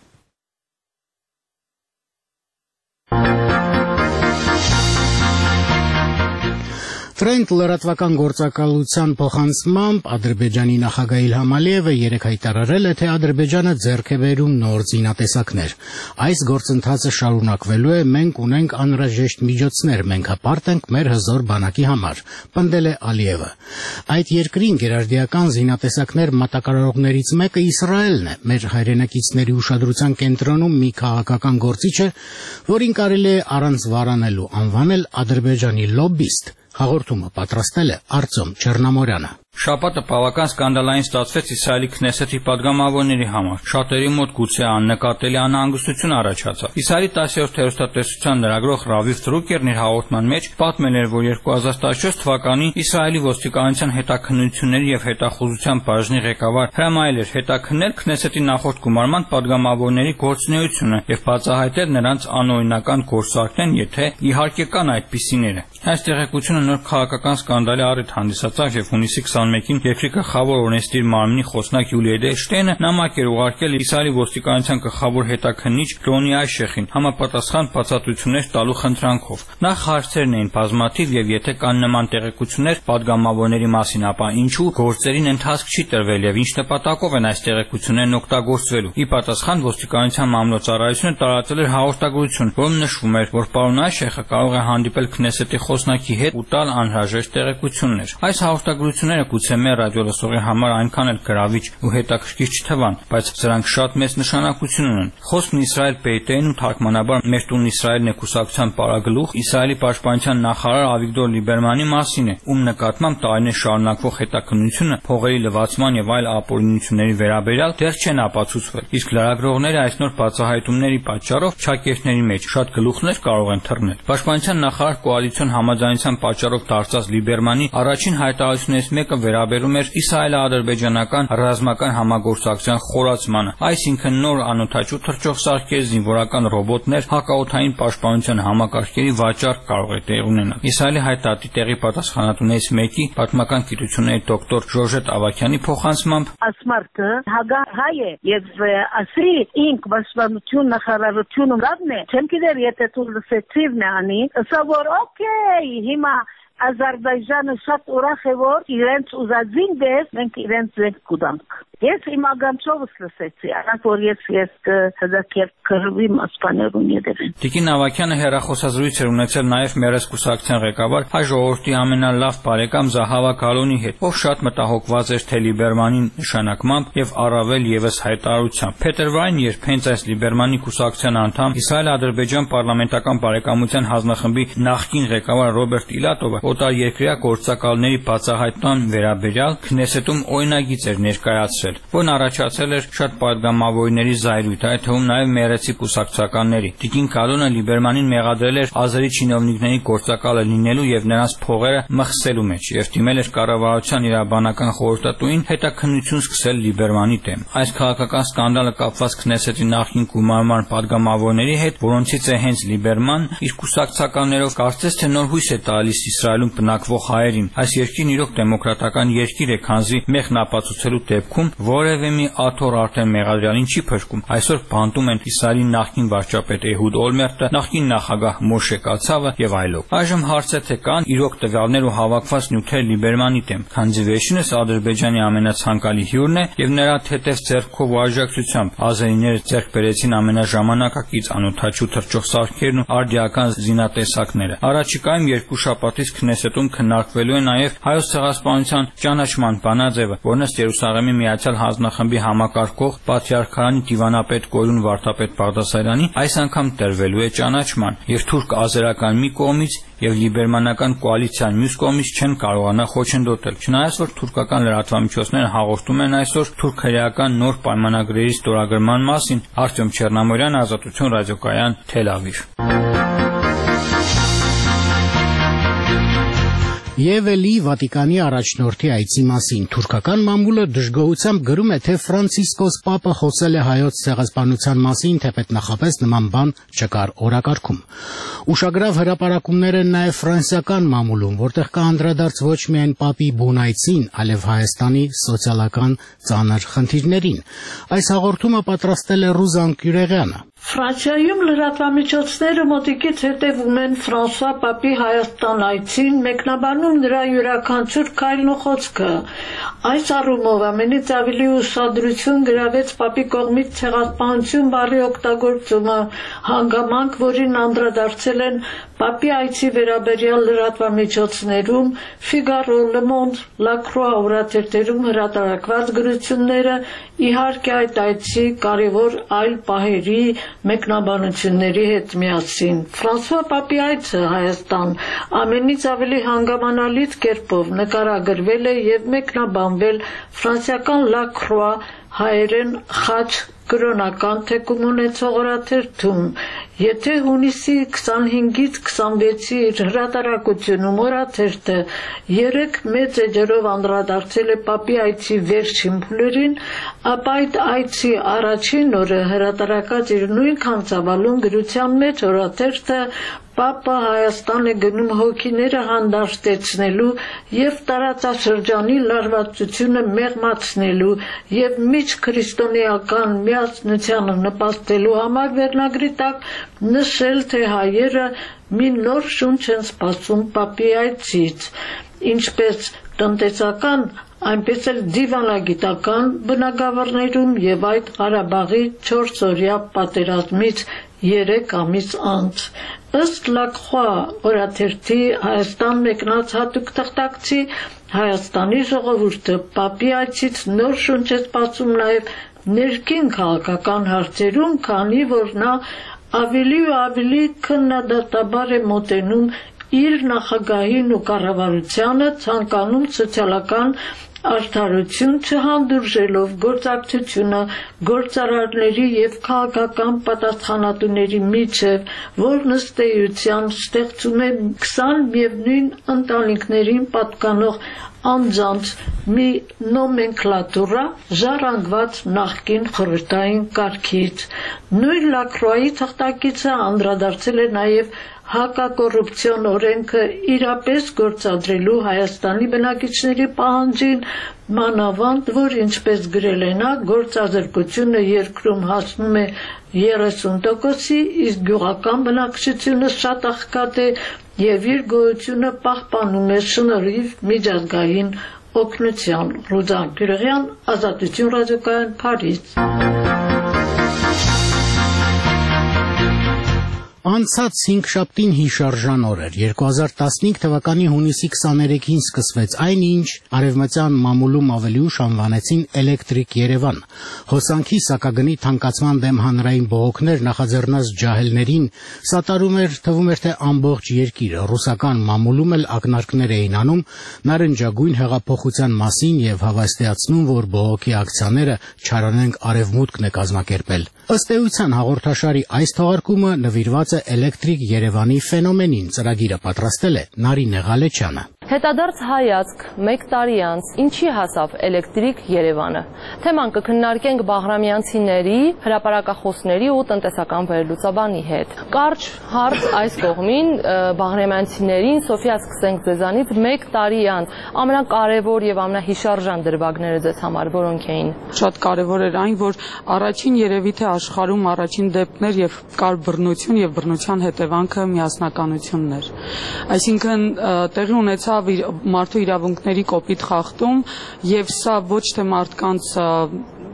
Տրենտ լրատվական գործակալության փոխանցմամբ Ադրբեջանի նախագահ Իլհամ Ալիևը երեկ հայտարարել է, թե Ադրբեջանը ձեռք է բերում նոր զինատեսակներ։ Այս գործընթացը շարունակվելու է, մենք ունենք անհրաժեշտ միջոցներ, մենք հպարտ ենք մեր հզոր բանակի համար, պնդել է Ալիևը։ Այդ երկրին գերարդիական զինատեսակներ մատակարարողներից մեկը Իսրայելն է, մեր հայրենակիցների ուշադրության կենտրոնում մի քաղաքական գործիչ է, որին կարելի է առանց վարանելու անվանել Ադրբեջանի լոբբիստ։ Հաղորդումը պատրաստել է Արտյոմ Չեռնամորյանը։ Շաբաթը բավական սկանդալային ստացվեց Իսրայելի Քնեսեթի падգամավորների համար։ Շատերի մոտ գուցե աննկատելի անհանգստություն առաջացավ։ Իսրայելի 10-րդ հեռուստատեսության լրագրող Ռավիվ Տրուկերն իր հաղորդման մեջ պատմել էր, որ 2014 թվականին Իսրայելի ոստիկանության հետաքննությունների եւ հետախուզության բաժնի ղեկավար հրամայել էր հետաքննել Քնեսեթի նախորդ գումարման падգամավորների գործունեությունը եւ բացահայտել նրանց անօրինական գործարքներն, եթե իհարկե կան այդպիսիները։ Այս տեղեկությունը նոր քաղաքական սկանդալի առիթ հանդիսացավ եւ հունիսի 21-ին երկրի գլխավոր օրենսդիր մարմնի խոսնակ Յուլիա Էդելշտեյնը նամակ էր ուղարկել Իսրայելի ոստիկանության գլխավոր հետաքննիչ Ռոնի Այշեխին համապատասխան բացատրություններ տալու խնդրանքով։ Նախ հարցերն էին բազմաթիվ եւ եթե կան նման տեղեկություններ падգամավորների մասին, ապա ինչու գործերին ընթացք չի տրվել եւ ինչ նպատակով են այս տեղեկություններն օգտագործվելու։ Ի պատասխան ոստիկանության մամլոյցարայությունը տարածել էր հաղորդագրություն, որում նշվում էր, որ պարոն Այշեխը կարող է հանդիպել Քնեսեթի խոսնակի հետ ու տալ անհրաժեշտ տեղեկություններ։ Այս հաղորդագրությունները գուցե մեր ռադիոլսողի համար այնքան էլ գրավիչ ու հետաքրքիր չթվան, բայց սրանք շատ մեծ նշանակություն ունեն։ Խոսքն Իսրայել Պեյտեին ու թարգմանաբար Մեր տուն Իսրայելն է կուսակցության պարագլուխ Իսրայելի պաշտպանության նախարար Ավիգդոր Լիբերմանի մասին է, ում նկատմամբ տարիներ շարունակվող հետաքննությունը փողերի լվացման եւ այլ ապօրինությունների վերաբերյալ դեռ չեն ապացուցվել։ Իսկ լրագրողները այս նոր բացահայտումների պատճառով ճակերտների մեջ շատ գլուխներ կարող են թռնել։ Պաշտպանության նախարար կոալիցիոն համաձայնության պատճառով դարձած Լիբերմանի առաջին հայտարարություններից մեկը վերաբերում էր իսրայելա-ադրբեջանական ռազմական համագործակցության խորացմանը, այսինքն նոր անօդաչու թռչող սարքեր, զինվորական ռոբոտներ, հակաօդային պաշտպանության համակարգերի վաճառք կարող է տեղի ունենալ։ Իսրայելի հայտարարի տեղի պատասխանատուներից մեկի պատմական գիտությունների դոկտոր Ժորժետ Ավակյանի փոխանցմամբ ասմարտը հագահայ է եւ ասի ինք պաշտպանություն նախարարությունում լավն է, չեմ գիտեր եթե դու լսեցիվն անի, ասա որ օքեյ հիմա Ադրբեջանը շատ ուրախ է որ իրենց ուզածին դες մենք իրենց ձեր կուտանք։ Ես իմ ագանչովս լսեցի, առանց որ ես հդակեր կրվի մասպաներուն եդերեն։ Տիկին Ավակյանը հեռախոսազրույց էր ունեցել նաև Մերես կուսակցության ղեկավար հայ ժողովրդի ամենալավ բարեկամ Զահավա Գալոնի հետ, ով շատ մտահոգված էր թե Լիբերմանի նշանակմամբ եւ առավել եւս հայտարարությամբ։ Փետրվարին, երբ հենց այս Լիբերմանի կուսակցության անդամ Իսրայել-Ադրբեջան պարլամենտական բարեկամության հանձնախմբի նախկին ղեկավար Ռոբերտ Իլատովը օտար երկրյա գործակալների բացահայտման վերաբերյալ Քնեսետում օրինագիծ էր ներկայացրել, որն առաջացել էր շատ падգամավորների զայրույթ, այդ թվում նաև Մերեցի կուսակցականների։ Տիկին Գալոնը Լիբերմանին մեղադրել էր ազերի չինովնիկների գործակալը լինելու եւ նրանց փողերը մխսելու մեջ եւ դիմել էր կառավարության իրավաբանական խորհրդատուին հետաքննություն սկսել Լիբերմանի դեմ։ Այս քաղաքական սկանդալը կապված Քնեսետի նախկին գումարման падգամավորների հետ, որոնցից է հենց Լիբերման, իր կուսակցականներով կարծես թե նոր հույս է տալիս Իսրայելում բնակվող հայերին։ Այս երկիրն իրոք դեմոկրատական երկիր է, քանզի մեղն ապացուցելու դեպքում որևէ մի աթոռ արդեն մեղադրյալին չի փրկում։ Այսօր բանտում են Իսրայելի նախկին վարչապետ Էհուդ Օլմերտը, նախկին նախագահ Մոշե Կացավը եւ այլով։ Այժմ հարց է թե կան իրոք տվյալներ ու հավաքված նյութեր Լիբերմանի դեմ, քանզի վերջինս Ադրբեջանի ամենացանկալի հյուրն է եւ նրա թեթև ձեռքով ու աջակցությամբ ազերիները ձեռք բերեցին ամենաժամանակակից անօդաչու թռչող սարքերն ու արդիական զինատեսակները։ Առաջիկայում երկու շաբաթից Քնեսետում քննարկվելու է նաև հայոց ցեղասպանության ճանաչման բանաձևը, որն ըստ Երուսաղեմի Միացյալ ունեցել հանձնախմբի համակարգող Պատրիարքարանի դիվանապետ Գորյուն Վարդապետ Բաղդասարյանի, այս անգամ տրվելու է ճանաչման, եւ թուրք-ազերական մի կողմից եւ լիբերմանական կոալիցիան մյուս կողմից չեն կարողանա խոչընդոտել։ Չնայած որ թուրքական լրատվամիջոցները հաղորդում են այսօր թուրք-հրեական նոր պայմանագրերի ստորագրման մասին, Արտյոմ Չեռնամորյան, Ազատություն ռադիոկայան, Թել Ավիվ։ Եվ էլի Վատիկանի առաջնորդի այցի մասին թուրքական մամուլը դժգոհությամբ գրում է, թե Ֆրանցիսկոս Պապը խոսել է հայոց ցեղասպանության մասին, թեպետ նախապես նման բան չկար օրակարգում։ Ուշագրավ հրապարակումներ են նաև ֆրանսիական մամուլում, որտեղ կա անդրադարձ ոչ միայն Պապի բուն այցին, այլև Հայաստանի սոցիալական ծանր խնդիրներին։ Այս հաղորդումը պատրաստել է Ռուզան Կյուրեղյանը։ Ֆրանսիայում լրատվամիջոցները մոտիկից հետևում են Ֆրանսուଆ Պապի Հայաստան այցին, մեկնաբանում նրա յուրաքանչյուր քայլն ու խոսքը։ Այս առումով ամենից ավելի ուշադրություն գրավեց Պապի կողմից ցեղասպանություն բառի օգտագործումը, հանգամանք, որին անդրադարձել են Պապի այցի վերաբերյալ լրատվամիջոցներում, Ֆիգարո, Լը Մոնդ, Լա Քրուա օրաթերթերում հրատարակված գրությունները, իհարկե այդ այցի կարևոր այլ պահերի մեկնաբանությունների հետ միասին։ Ֆրանսուଆ Պապի այցը Հայաստան ամենից ավելի հանգամանալից կերպով նկարագրվել է եւ մեկնաբանվել ֆրանսիական Լա Քրուա հայերեն խաչ կրոնական թեկում ունեցող օրաթերթում։ Եթե հունիսի 25-ից 26-ի իր հրատարակությունում օրաթերթը 3 մեծ էջերով անդրադարձել է Պապի այցի վերջին փուլերին, ապա այդ այցի առաջին օրը հրատարակած իր նույնքան ծավալուն գրության մեջ օրաթերթը Պապը Հայաստան է գնում հոգիները հանդարտեցնելու եւ տարածաշրջանի լարվածությունը մեղմացնելու եւ միջքրիստոնեական միասնությանը նպաստելու համար վերնագրի տակ նշել, թե հայերը մի նոր շունչ են սպասում Պապի այցից, ինչպես տնտեսական, այնպես էլ դիվանագիտական բնագավառներում եւ այդ Ղարաբաղի 4-օրյա պատերազմից 3 ամիս անց։ Ըստ Լա Քրուա օրաթերթի Հայաստան մեկնած հատուկ թղթակցի, Հայաստանի ժողովուրդը Պապի այցից նոր շունչ է սպասում նաև ներքին քաղաքական հարցերում, քանի որ նա ավելի ու ավելի քննադատաբար է մոտենում իր նախագահին ու կառավարությանը, ցանկանում սոցիալական արդարություն չհանդուրժելով գործակցությունը գործարարների եւ քաղաքական պատասխանատուների միջև, որն ըստ էության ստեղծում է 20 միևնույն ընտանիքներին պատկանող անձանց մի նոմենկլատուրա ժառանգված նախկին խորհրդային կարգից։ Նույն Լա Քրուայի թղթակիցը անդրադարձել է նաև հակակոռուպցիոն օրենքը իրապես գործադրելու Հայաստանի բնակիչների պահանջին, մանավանդ, որ ինչպես գրել է նա, գործազրկությունը երկրում հասնում է 30%-ի, իսկ գյուղական բնակչությունը շատ աղքատ է եւ իր գոյությունը պահպանում է շնորհիվ միջազգային օգնության։ Ռուզան Կյուրեղյան, Ազատություն ռադիոկայան, Փարիզ։ Անցած 5 շաբթին հիշարժան օր էր։ 2015 թվականի հունիսի 23-ին սկսվեց այն, ինչ արևմտյան մամուլում ավելի ուշ անվանեցին Էլեկտրիկ Երևան։ Հոսանքի սակագնի թանկացման դեմ հանրային բողոքներ նախաձեռնած ջահելներին սատարում էր, թվում էր, թե ամբողջ երկիրը։ Ռուսական մամուլում էլ ակնարկներ էին անում նարնջագույն հեղափոխության մասին եւ հավաստիացնում, որ բողոքի ակցիաները չարանենք արևմուտքն է կազմակերպել։ Ըստ էության հաղորդաշարի այս թողարկումը նվիրված է Էլեկտրիկ Երևանի ֆենոմենին, ծրագիրը պատրաստել է Նարինե Ղալեչյանը։ Հետադարձ հայացք 1 տարի անց ինչի հասավ Էլեկտրիկ Երևանը։ Թեման կքննարկենք բաղրամյանցիների, հրապարակախոսների ու տնտեսական վերլուծաբանի հետ։ Կարճ հարց այս կողմին բաղրամյանցիներին, Սոֆիա, սկսենք ձեզանից 1 տարի անց ամենակարևոր եւ ամենահիշարժան դրվագները ձեզ համար որոնք էին։ Շատ կարևոր էր այն, որ առաջին երևի թե աշխարհում առաջին դեպքն էր եւ կար բռնություն եւ բռնության հետևանքը միասնականությունն էր։ Այսինքն տեղի ունեցավ մարդու իրավունքների կոպիտ խախտում եւ սա ոչ թե մարդկանց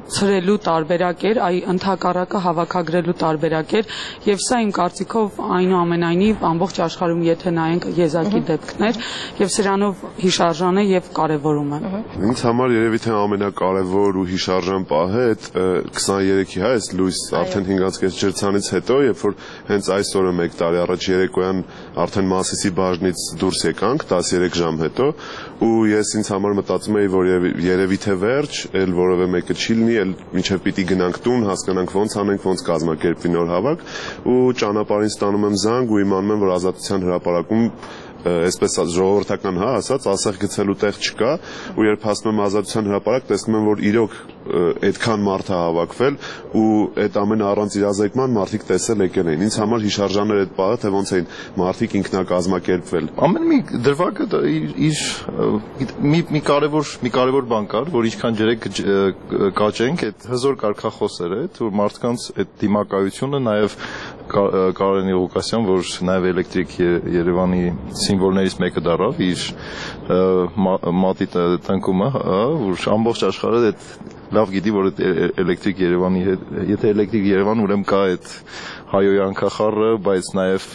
ցրելու տարբերակ էր, այ ընդհակառակը հավաքագրելու տարբերակ էր, եւ սա իմ կարծիքով այնուամենայնիվ ամբողջ աշխարհում եթե նայենք եզակի դեպքներ եւ սրանով հիշարժան է եւ կարեւորում է։ Ինձ համար երևի թե ամենակարևոր ու հիշարժան պահը այդ 23-ի այս լույս արդեն 5:30 ջրցանից հետո, երբ որ հենց այս օրը 1 տարի առաջ երեկոյան արդեն Մասիսի բաժնից դուրս եկանք 13 ժամ հետո, ու ես ինձ համար մտածում էի, որ երևի թե վերջ, էլ որևէ մեկը չի լինի, էլ մինչև պիտի գնանք տուն, հասկանանք ոնց անենք, ոնց կազմակերպվի նոր հավաք, ու ճանապարհին ստանում եմ զանգ ու իմանում եմ, որ Ազատության հրապարակում այսպես ժողովրդական ասած, ասեղ գցելու տեղ չկա, ու երբ հասնում եմ Ազատության հրապարակ, տեսնում եմ, որ իրոք այդքան մարդ է հավաքվել, ու այդ ամենը առանց իրազեկման մարդիկ տեսել եկել էին։ Ինձ համար հիշարժան էր այդ պահը, թե ոնց էին մարդիկ ինքնակազմակերպվել։ Ամեն մի դրվագը մի կարևոր բան կար, որ ինչքան ջրեք կաճենք, այդ հզոր կարգախոսերը, որ մարդկանց այդ դիմակայությունը նաև Կարեն Ղուկասյան, որ նաև Էլեկտրիկ Երևանի սիմվոլներից մեկը դառավ իր մատի տնկումը, որ ամբողջ աշխարհը լավ գիտի, որ Էլեկտրիկ Երևանի հետ, եթե Էլեկտրիկ Երևան, ուրեմն կա այդ հայոյանքախառը, բայց նաև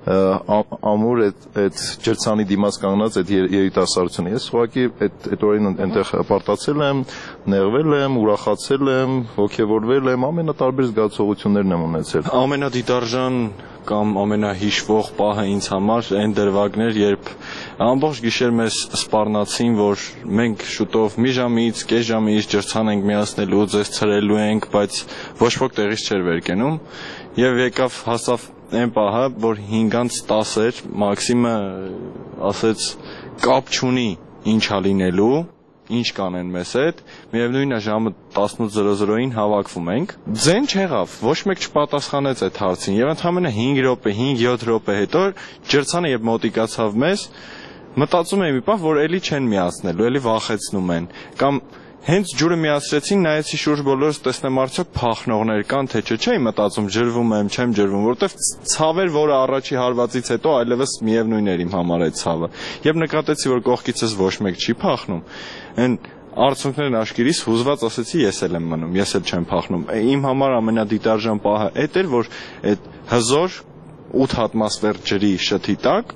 ամուր այդ ջրցանի դիմաց կանգնած այդ երիտասարդությունը։ Ես ուղղակի այդ օրերին այնտեղ պարտացել եմ, նեղվել եմ, ուրախացել եմ, ոգևորվել եմ, ամենատարբեր զգացողություններն եմ ունեցել։ Ամենադիտարժան կամ ամենահիշվող պահը ինձ համար այն դրվագներ, երբ ամբողջ գիշեր մեզ սպառնացին, որ մենք շուտով մի ժամից, կես ժամից ջրցան ենք միացնելու, ձեզ ցրելու ենք, բայց ոչ ոք տեղից չէր վեր կենում, եւ եկավ հասավ այն պահը, որ 5:10 էր, Մաքսիմը ասեց կապ չունի ինչա լինելու, ինչ կանեն մեզ հետ, միևնույնն է ժամը 18:00-ին հավաքվում ենք։ Ձեն չեղավ, ոչ մեկ չպատասխանեց այդ հարցին, եւ ընդամենը 5 րոպե, 5-7 րոպե հետո ջրցանը երբ մոտիկացավ մեզ, մտածում եմ մի պահ, որ էլի չեն միացնելու, էլի վախեցնում են, կամ հենց ջուրը միացրեցին, նայեցի շուրջ բոլորս տեսնեմ արդյոք փախնողներ կան, թե չէ, մտածում ջրվում եմ, չեմ ջրվում, որովհետև ցավեր, որը առաջի հարվածից հետո այլևս միևնույն էր իմ համար այդ ցավը։ Եվ նկատեցի, որ կողքիցս ոչ մեկ չի փախնում։ Այն արցունքներն աշկերիս հուզված ասեցի, ես էլ եմ մնում, ես էլ չեմ փախնում։ Իմ համար ամենադիտարժան պահը այդ էր, որ այդ հզոր 8 ատմոսֆեր ջրի շթի տակ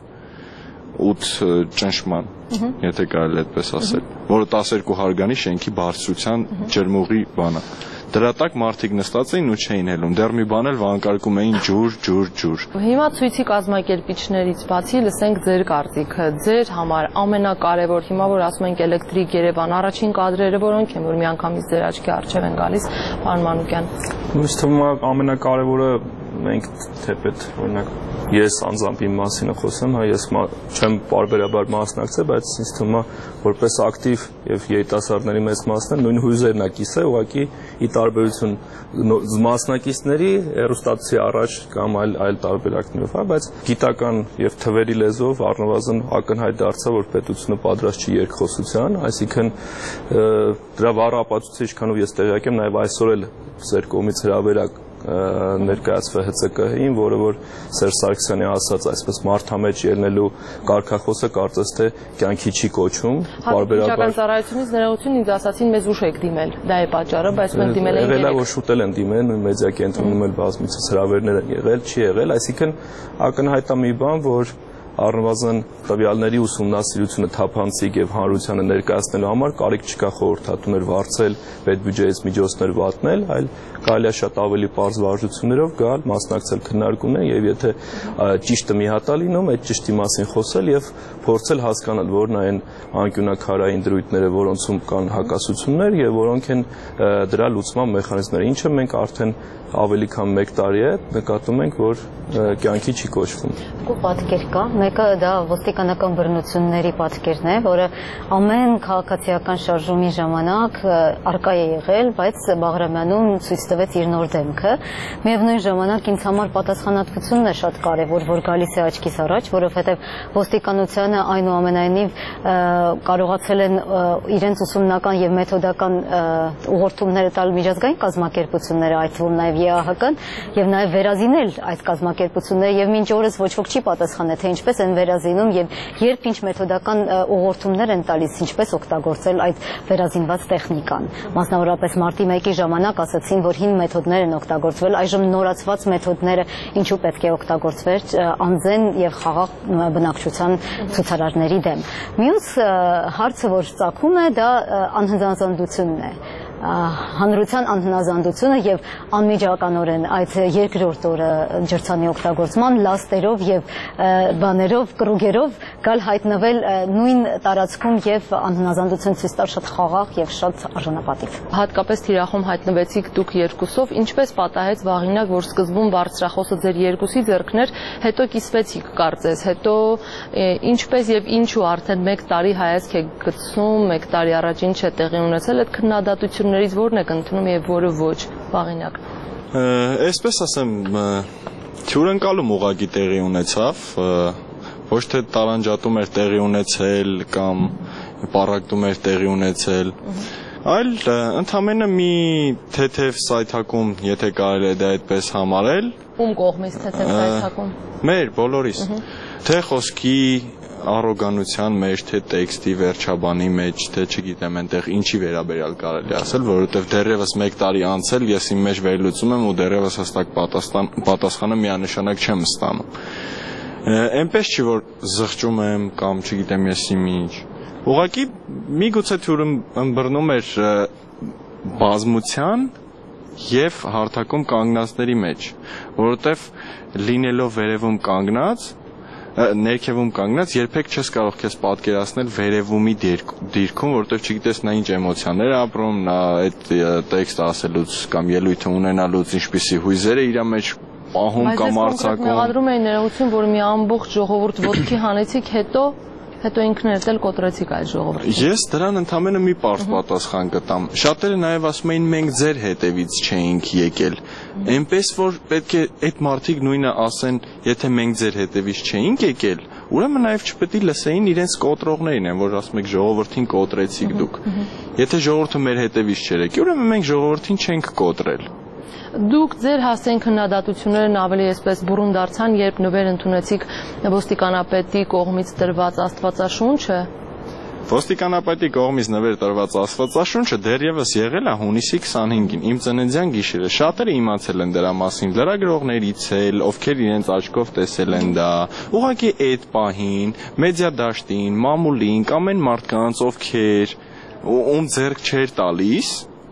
8 ճնշման, եթե կարելի այդպես ասել, որը 12 հարգանի շենքի բարձրության ջրմուղի բանը։ Դրա տակ մարդիկ նստած էին ու չէին հելում, դեռ մի բան էլ վանկարկում էին ջուր։ Հիմա ցույցի կազմակերպիչներից բացի լսենք ձեր կարծիքը, ձեր համար ամենակարևոր, հիմա որ ասում ենք Էլեկտրիկ Երևան, առաջին կադրերը որոնք են, որ միանգամից ձեր աչքի առջև են գալիս, պարոն Մանուկյան։ Ինձ թվում է ամենակարևորը մենք թեպետ օրինակ ես անձամբ իմ մասին խոսեմ, ես չեմ պարբերաբար մասնակցել, բայց ինձ թվում է որպես ակտիվ եւ երիտասարդների մեծ մասն նույն հույզերն է կիսել, ուղղակի ի տարբերություն մասնակիցների հեռուստացի առաջ կամ այլ տարբերակներով, բայց գիտական եւ թվերի լեզվով առնվազն ակնհայտ դարձավ, որ պետությունը պատրաստ չի երկխոսության, այսինքն դրա վառ ապացույցը ինչքանով ես տեղյակ եմ, նաեւ այսօր էլ ձեր կողմից հրավերակ ներկայացվել ՀՑԿ-ին, որը որ Սերժ Սարգսյանի ասած այսպես մարդամեջ ելնելու կարգախոսը կարծես թե կյանքի չի կոչում, բարբերաբար ծառայությունից ներողություն ինձ ասացին մեզ ուշ եք դիմել, դա է պատճառը, բայց մենք դիմել ենք եղել է որ շուտել են դիմել, նույն մեդիա կենտրոնում էլ բազմիցս հրավերներ են եղել, չի եղել, այսինքն ակնհայտ է մի բան, որ առնվազն տվյալների ուսումնասիրությունը թափանցիկ եւ հանրությանը ներկայացնելու համար կարիք չկա խորհրդատուներ վարձել, պետբյուջեից միջոցներ վատնել, այլ կարելի է շատ ավելի պարզ վարժություններով գալ, մասնակցել քննարկումներին եւ եթե ճիշտը մի հատ է լինում, այդ ճշտի մասին խոսել եւ փորձել հասկանալ, որն այն անկյունակարային դրույթները, որոնցում կան հակասություններ եւ որոնք են դրա լուծման մեխանիզմները, ինչը մենք արդեն ավելի քան 1 տարի է նկատում ենք, որ կյանքի չի կոչվում։ Երկու պատկեր կա, մեկը դա ոստիկանական բռնությունների պատկերն է, որը ամեն քաղաքացիական շարժումի ժամանակ արկա է եղել, բայց Բաղրամյանում ցույց տվեց իր նոր դեմքը։ Միևնույն ժամանակ ինձ համար պատասխանատվությունն է շատ կարևոր, որ գալիս է աչքիս առաջ, որովհետև ոստիկանությանը այնուամենայնիվ կարողացել են իրենց ուսումնական եւ մեթոդական ուղղորդումները տալ միջազգային կազմակերպությունները, այդ թվում նաեւ ԵԱՀԿ-ն եւ նաեւ վերազինել այդ կազմակերպությունները եւ մինչ օրս ոչ ոք չի պատասխանել թե ինչպես են վերազինում եւ երբ ինչ մեթոդական ուղղորդումներ են տալիս ինչպես օգտագործել այդ վերազինված տեխնիկան։ Մասնավորապես մարտի 1-ի ժամանակ ասացին, որ հին մեթոդներ են օգտագործվել, այժմ նորացված մեթոդները ինչու պետք է օգտագործվեր անձեն եւ խաղաղ բնակչության ցուցարարների դեմ։ Մյուս հարցը, որ ծագում է, դա անհնազանդությունն է։ Հանրության անհնազանդությունը եւ անմիջականորեն այդ երկրորդ օրը ջրցանի օգտագործման լաստերով եւ բաներով, կրուգերով գալ հայտնվել նույն տարածքում եւ անհնազանդություն ցույց տալ շատ խաղաղ եւ շատ արժանապատիվ։ Հատկապես թիրախում հայտնվեցիք դուք երկուսով, ինչպես պատահեց վաղինակ, որ սկզբում բարձրախոսը ձեր երկուսի ձեռքն էր, հետո կիսվեցիք կարծես, հետո ինչպես եւ ինչու արդեն 1 տարի հայացք եք գցում, 1 տարի առաջ ինչ է տեղի ունեցել, այդ քննադատություններից որն եք ընդունում եւ որը ոչ, վաղինակ։ Այսպես ասեմ, թյուրընկալում ուղղակի տեղի ունեցավ, ոչ թե տարանջատում էր տեղի ունեցել կամ պառակտում էր տեղի ունեցել, այլ ընդամենը մի թեթև սայթակում, եթե կարելի է դա այդպես համարել։ Ում կողմից թեթև սայթակում։ Մեր բոլորիս։ Թե խոսքի առոգանության մեջ, թե տեքստի վերջաբանի մեջ, թե չգիտեմ այնտեղ ինչի վերաբերյալ կարելի ասել, որովհետև դեռևս 1 տարի անցել, ես իմ մեջ վերլուծում եմ ու դեռևս հստակ պատասխանը միանշանակ չեմ ստանում։ Այնպես չի, որ զղջում եմ կամ չգիտեմ ես ինչ։ Ուղղակի միգուցե թյուրը ըմբռնում էր բազմության եւ հարթակում կանգնածների մեջ, որովհետև լինելով վերևում կանգնած ներքևում կանգնած երբեք չես կարող քեզ պատկերացնել վերևումի դիրքում, որովհետև չգիտես նա ինչ էմոցիաներ է ապրում, նա այդ տեքստը ասելուց կամ ելույթը ունենալուց ինչպիսի հույզեր է իր մեջ պահում կամ արձակում։ Մեղադրում էին ներողություն, որ մի ամբողջ ժողովուրդ ոտքի հանեցիք, հետո ինքներդ էլ կոտրեցիք այդ ժողովրդին։ Ես դրան ընդամենը մի պարզ պատասխան կտամ։ Շատերը նաև ասում էին մենք ձեր հետևից չէինք եկել։ Այնպես որ պետք է այդ մարդիկ նույնը ասեն, եթե մենք ձեր հետևից չէինք եկել, ուրեմն նաև չպետք է լսեին իրենց կոտրողներին, որ ասում եք ժողովրդին կոտրեցիք դուք։ Եթե ժողովուրդը մեր հետևից չէր եկել, ուրեմն մենք ժողովրդին չենք կոտրել։ Դուք ձեր հասցեն քննադատություններն ավելի այսպես բուրուն դարձան, երբ նվեր ընդունեցիք ոստիկանապետի կողմից տրված աստվածաշունչը։ Ոստիկանապետի կողմից նվեր տրված աստվածաշունչը դեռևս եղել է հունիսի 25-ին, իմ ծննդյան գիշերը։ Շատերը իմացել են դրա մասին, լրագրողներից էլ, ովքեր իրենց աչքով տեսել են դա։ Ուղղակի այդ պահին, մեդիա դաշտին, մամուլին, կամ այն մարդկանց, ովքեր ում ձեռք չէր տալիս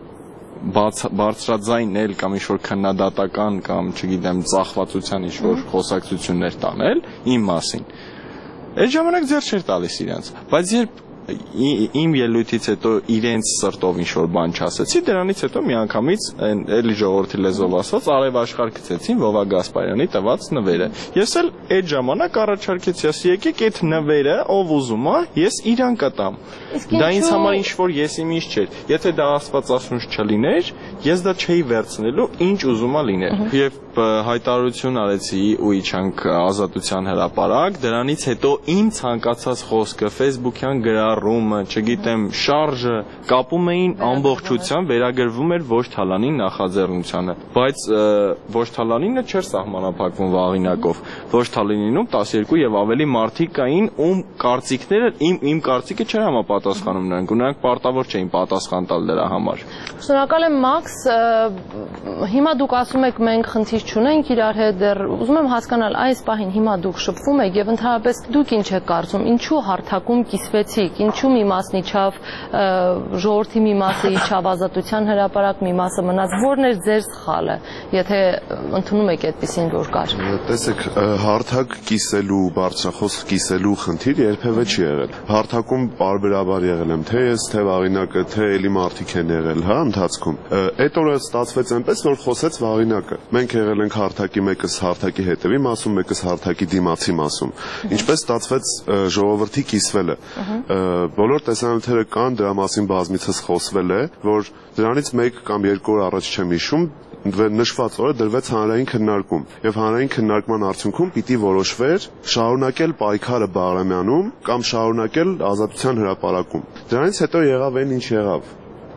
բարձրաձայնել կամ ինչ-որ քննադատական կամ չգիտեմ ծախվածության ինչ-որ խոսակցություններ տանել իմ մասին։ Այդ ժամանակ ձեռք չէր տալիս իրենց, բայց երբ իմ ելույթից հետո իրենց սրտով ինչ-որ բան չասեցի, դրանից հետո միանգամից էլի ժողովրդի լեզվով ասած արև աշխարհ գցեցին Վովա Գասպարյանի տված նվերը։ Ես էլ այդ ժամանակ առաջարկեցի, ասի եկեք այդ նվերը, ով ուզում է, ես իրան կտամ։ Դա ինձ համար ինչ-որ եսիմինչ չէր։ Եթե դա աստվածաշունչ չլիներ, ես դա չէի վերցնելու, ինչ ուզում է լինել։ Եվ հայտարարություն արեցի ու իջանք Ազատության հրապարակ, դրանից հետո իմ ցանկացած խոսքը, Facebook-յան գրառումը, չգիտեմ, շարժը կապում էին ամբողջությամբ, վերագրվում էր ոչ թալանին նախաձեռնությանը, բայց ոչ թալանինը չէր սահմանափակվում վաղինակով, ոչ թալանինում 12 եւ ավելի մարդիկ կային, ում կարծիքները իմ կարծիքը չէր համապատասխանում նրանք, ու նրանք պարտավոր չէին պատասխան տալ դրա համար։ Շնորհակալ եմ Մաքս, հիմա դուք ասում եք մենք խնդիր չունենք իրար հետ, դեռ ուզում եմ հասկանալ այս պահին հիմա դուք շփվում եք եւ ընդհանրապես դուք ինչ եք կարծում, ինչու հարթակում կիսվեցիք, ինչու մի մասն իջավ ժողովրդի մի մասը իջավ Ազատության հրապարակ, մի մասը մնաց, որն էր ձեր սխալը, եթե ընդունում եք այդպեսին որ կար։ Տեսեք, հարթակ կիսելու, բարձրախոս կիսելու խնդիր երբևէ չի եղել։ Հարթակում բարբերաբար եղել եմ, թե ես, թե Վաղինակը, թե էլի մարդիկ են եղել, հա, ընթացքում։ Այդ օրը ստացվեց այնպես, որ խոսեց Վաղինակը։ Մենք եղել ենք հարթակի մեկս հարթակի հետևի մասում, մեկս հարթակի դիմացի մասում։ Ինչպես ստացվեց ժողովրդի կիսվելը։ Բոլոր տեսանյութերը կան, դրա մասին բազմիցս խոսվել է, որ դրանից 1 կամ 2 օր առաջ չեմ հիշում, նշված օրը դրվեց հանրային քննարկում եւ հանրային քննարկման արդյունքում պիտի որոշվեր շարունակել պայքարը Բաղրամյանում կամ շարունակել Ազատության հրապարակում։ Դրանից հետո եղավ այն ինչ եղավ։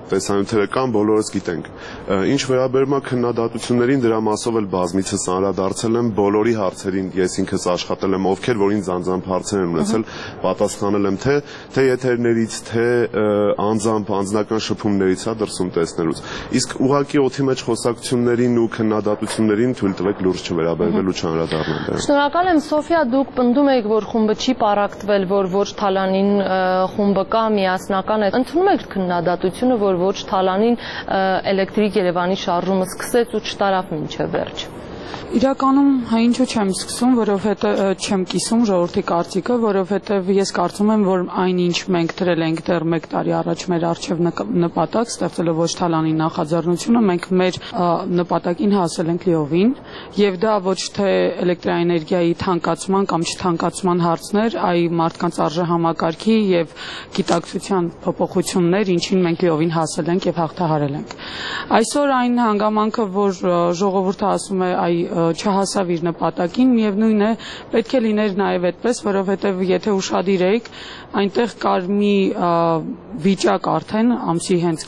տեսանյութերը կան, բոլորս գիտենք։ Ինչ վերաբերում է քննադատություններին, դրա մասով էլ բազմիցս անդրադարձել եմ բոլորի հարցերին, ես ինքս աշխատել եմ, ովքեր որ ինձ անձամբ հարցեր են ունեցել, պատասխանել եմ թե եթերներից, թե անձամբ անձնական շփումներից հա դրսում տեսնելուց։ Իսկ ուղղակի օդի մեջ խոսակցություններին ու քննադատություններին թույլ տվեք լուրջ չվերաբերվել ու չանդրադառնալ դրանց։ Շնորհակալ եմ, Սոֆիա, դուք պնդում եք, որ խումբը չի պառակտվել, որ ոչ Թալանին խումբը կա, միասնական է։ Ընդունում եք քննադատությունը, որ ոչ Թալանին Էլեկտրիկ Երևանի շարժումը սկսեց ու չտարավ մինչև վերջ։ Իրականում ինչու չեմ սկսում, որովհետև չեմ կիսում ժողովրդի կարծիքը, որովհետև ես կարծում եմ, որ այնինչ մենք դրել ենք դեռ 1 տարի առաջ մեր առջև նպատակ, ստեղծելով ոչ Թալանի նախաձեռնությունը, մենք մեր նպատակին հասել ենք լիովին, եւ դա ոչ թե էլեկտրաէներգիայի թանկացման կամ չթանկացման հարցներ, այլ մարդկանց արժեհամակարգի եւ գիտակցության փոփոխություններ, ինչին մենք լիովին հասել ենք եւ հաղթահարել ենք։ Այսօր այն հանգամանքը, որ ժողովուրդը ասում է չհասավ իր նպատակին, միևնույն է, պետք է լիներ նաև այդպես, որովհետև եթե ուշադիր եք, այնտեղ կար մի վիճակ արդեն ամսի հենց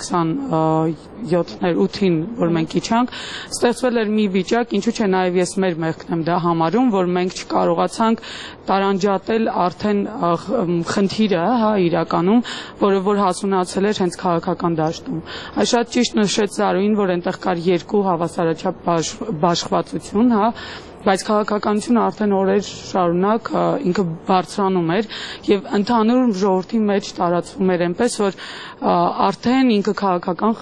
27-8-ին, որ մենք իջանք, ստեղծվել էր մի վիճակ, ինչու՞ չէ նաև ես մեր մեղքն եմ դա համարում, որ մենք չկարողացանք տարանջատել արդեն խնդիրը, հա, իրականում, որը որ հասունացել էր հենց քաղաքական դաշտում։ Այս շատ ճիշտ նշեց Զարուհին, որ այնտեղ կար 2 հավասարաչափ բաշխվածություն, հա, բայց քաղաքականությունը արդեն օրեր շարունակ ինքը բարձրանում էր եւ ընդհանուր ժողովրդի մեջ տարածվում էր այնպես, որ արդեն ինքը քաղաքական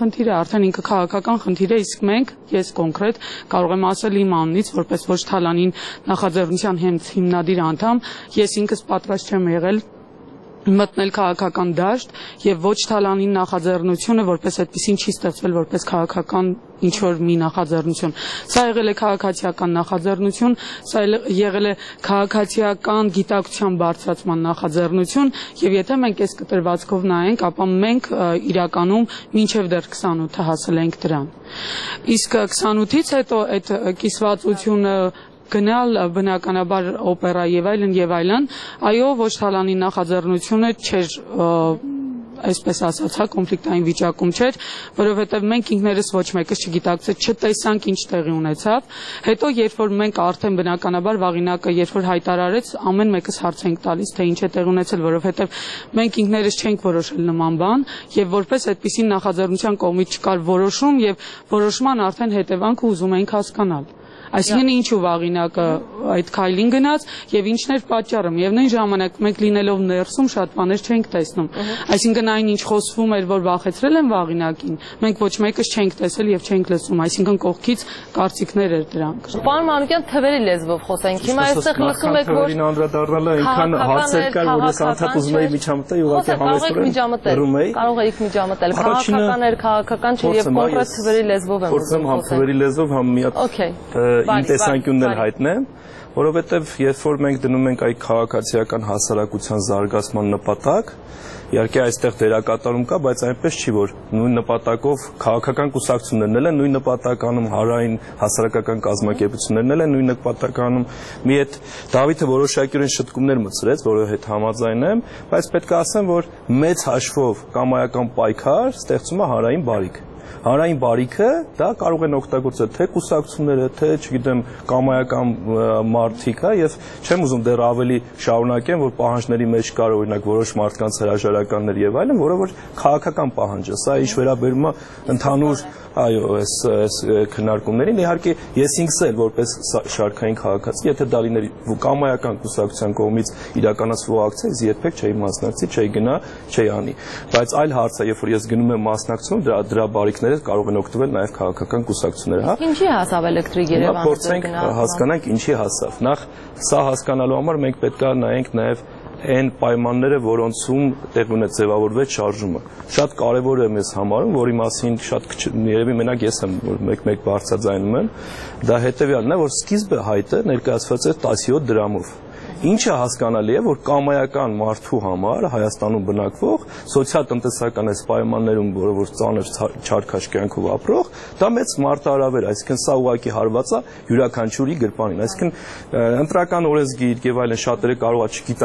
խնդիր է, իսկ մենք, ես կոնկրետ կարող եմ ասել իմ անունից, որպես ոչ Թալանին նախաձեռնության հիմնադիր անդամ, ես ինքս պատրաստ չեմ եղել մտնել քաղաքական դաշտ եւ ոչ Թալանին նախաձեռնությունը որպես այդպեսին չի ստեղծվել որպես քաղաքական ինչ որ մի նախաձեռնություն։ Սա եղել է քաղաքացիական նախաձեռնություն, սա եղել է քաղաքացիական գիտակցության բարձրացման նախաձեռնություն եւ եթե մենք այս կտրվածքով նայենք, ապա մենք իրականում մինչեւ դեռ 28-ը հասել ենք դրան։ Իսկ 28-ից հետո այդ կիսվածությունը գնալ բնականաբար օպերա եւ այլն, այո, ոչ Թալանի նախաձեռնությունը չէր այսպես ասած, հա, կոնֆլիկտային վիճակում չէր, որովհետև մենք ինքներս ոչ մեկս չգիտակցեց, չտեսանք ինչ տեղի ունեցավ։ Հետո երբ որ մենք արդեն բնականաբար վաղինակը երբ որ հայտարարեց, ամեն մեկս հարց ենք տալիս, թե ինչ է տեղի ունեցել, որովհետև մենք ինքներս չենք որոշել նման բան, եւ որպես այդպիսին նախաձեռնության կողմից չկար որոշում եւ որոշման արդեն հետևանքը ուզում էինք հասկանալ։ Այսինքն ինչու վաղինակը այդ քայլին գնաց եւ ինչն էր պատճառը։ Միևնույն ժամանակ մենք լինելով ներսում շատ բաներ չենք տեսնում։ Այսինքն այն ինչ խոսվում էր, որ վախեցրել են վաղինակին, մենք ոչ մեկս չենք տեսել եւ չենք լսում, այսինքն կողքից կարծիքներ էր դրանք։ Պարոն Մանուկյան, թվերի լեզվով խոսենք։ Հիմա այստեղ լսում եք, որ անդրադառնալը այնքան հարցեր կար, որ ես անդադ ուզում էի միջամտել, ուղղակի համեստորեն կարող եք միջամտել։ Քաղաքական էր, քաղաքական չէ եւ կոնկրետ թվերի լեզվով եմ խոսում։ Համ թվերի լեզվով, համ մի հատ իմ տեսանկյունն էլ հայտնեմ, որովհետև երբ որ մենք դնում ենք այդ քաղաքացիական հասարակության զարգացման նպատակ, իհարկե այստեղ դերակատարում կա, բայց այնպես չի, որ նույն նպատակով քաղաքական կուսակցություններն են, նույն նպատականում հարային հասարակական կազմակերպություններն են, նույն նպատականում մի այդ Դավիթը որոշակիորեն շտկումներ մտցրեց, որը հետ համաձայն եմ, բայց պետք է ասեմ, որ մեծ հաշվով կամայական պայքար ստեղծում է հարային բարիք։ Հանրային բարիքը դա կարող են օգտագործել թե կուսակցությունները, թե, չգիտեմ, կամայական մարդիկ, հա, եւ չեմ ուզում դեռ ավելի շարունակեմ, որ պահանջների մեջ կար օրինակ որոշ մարդկանց հրաժարականներ եւ այլն, որը որ քաղաքական պահանջ է։ Սա ինչ վերաբերում է ընդհանուր, այո, այս քննարկումներին, իհարկե ես ինքս էլ որպես շարքային քաղաքացի, եթե դա լիներ կամայական կուսակցության կողմից իրականացվող ակցիա, ես երբեք չէի մասնակցի, չէի գնա, չէի անի։ Բայց այլ հարց է, երբ որ ես գնում եմ մասնակցում, դրա բարիքները կարող են օգտվել նաև քաղաքական կուսակցությունները, հա։ Ինչի հասավ Էլեկտրիկ Երևանը։ Փորձենք հասկանանք ինչի հասավ։ Նախ սա հասկանալու համար մենք պետք է նայենք նաև այն պայմանները, որոնցում տեղ ունեց ձևավորվեց շարժումը։ Շատ կարևոր է մեզ համարում, որի մասին շատ երևի մենակ ես եմ, որ մեկ բարձրաձայնում եմ, դա հետևյալն է, որ սկիզբը հայտը ներկայացված է 17 դրամով։ Ինչը հասկանալի է, որ կամայական մարդու համար Հայաստանում բնակվող սոցիալ-տնտեսական այս պայմաններում, որը որ ծանր չարքաշ կյանքով ապրող, դա մեծ մարտահրավեր է, այսինքն սա ուղղակի հարված է յուրաքանչյուրի գրպանին, այսինքն ընտրական օրենսգիր եւ այլն շատերը կարող է չգիտակցեն դրա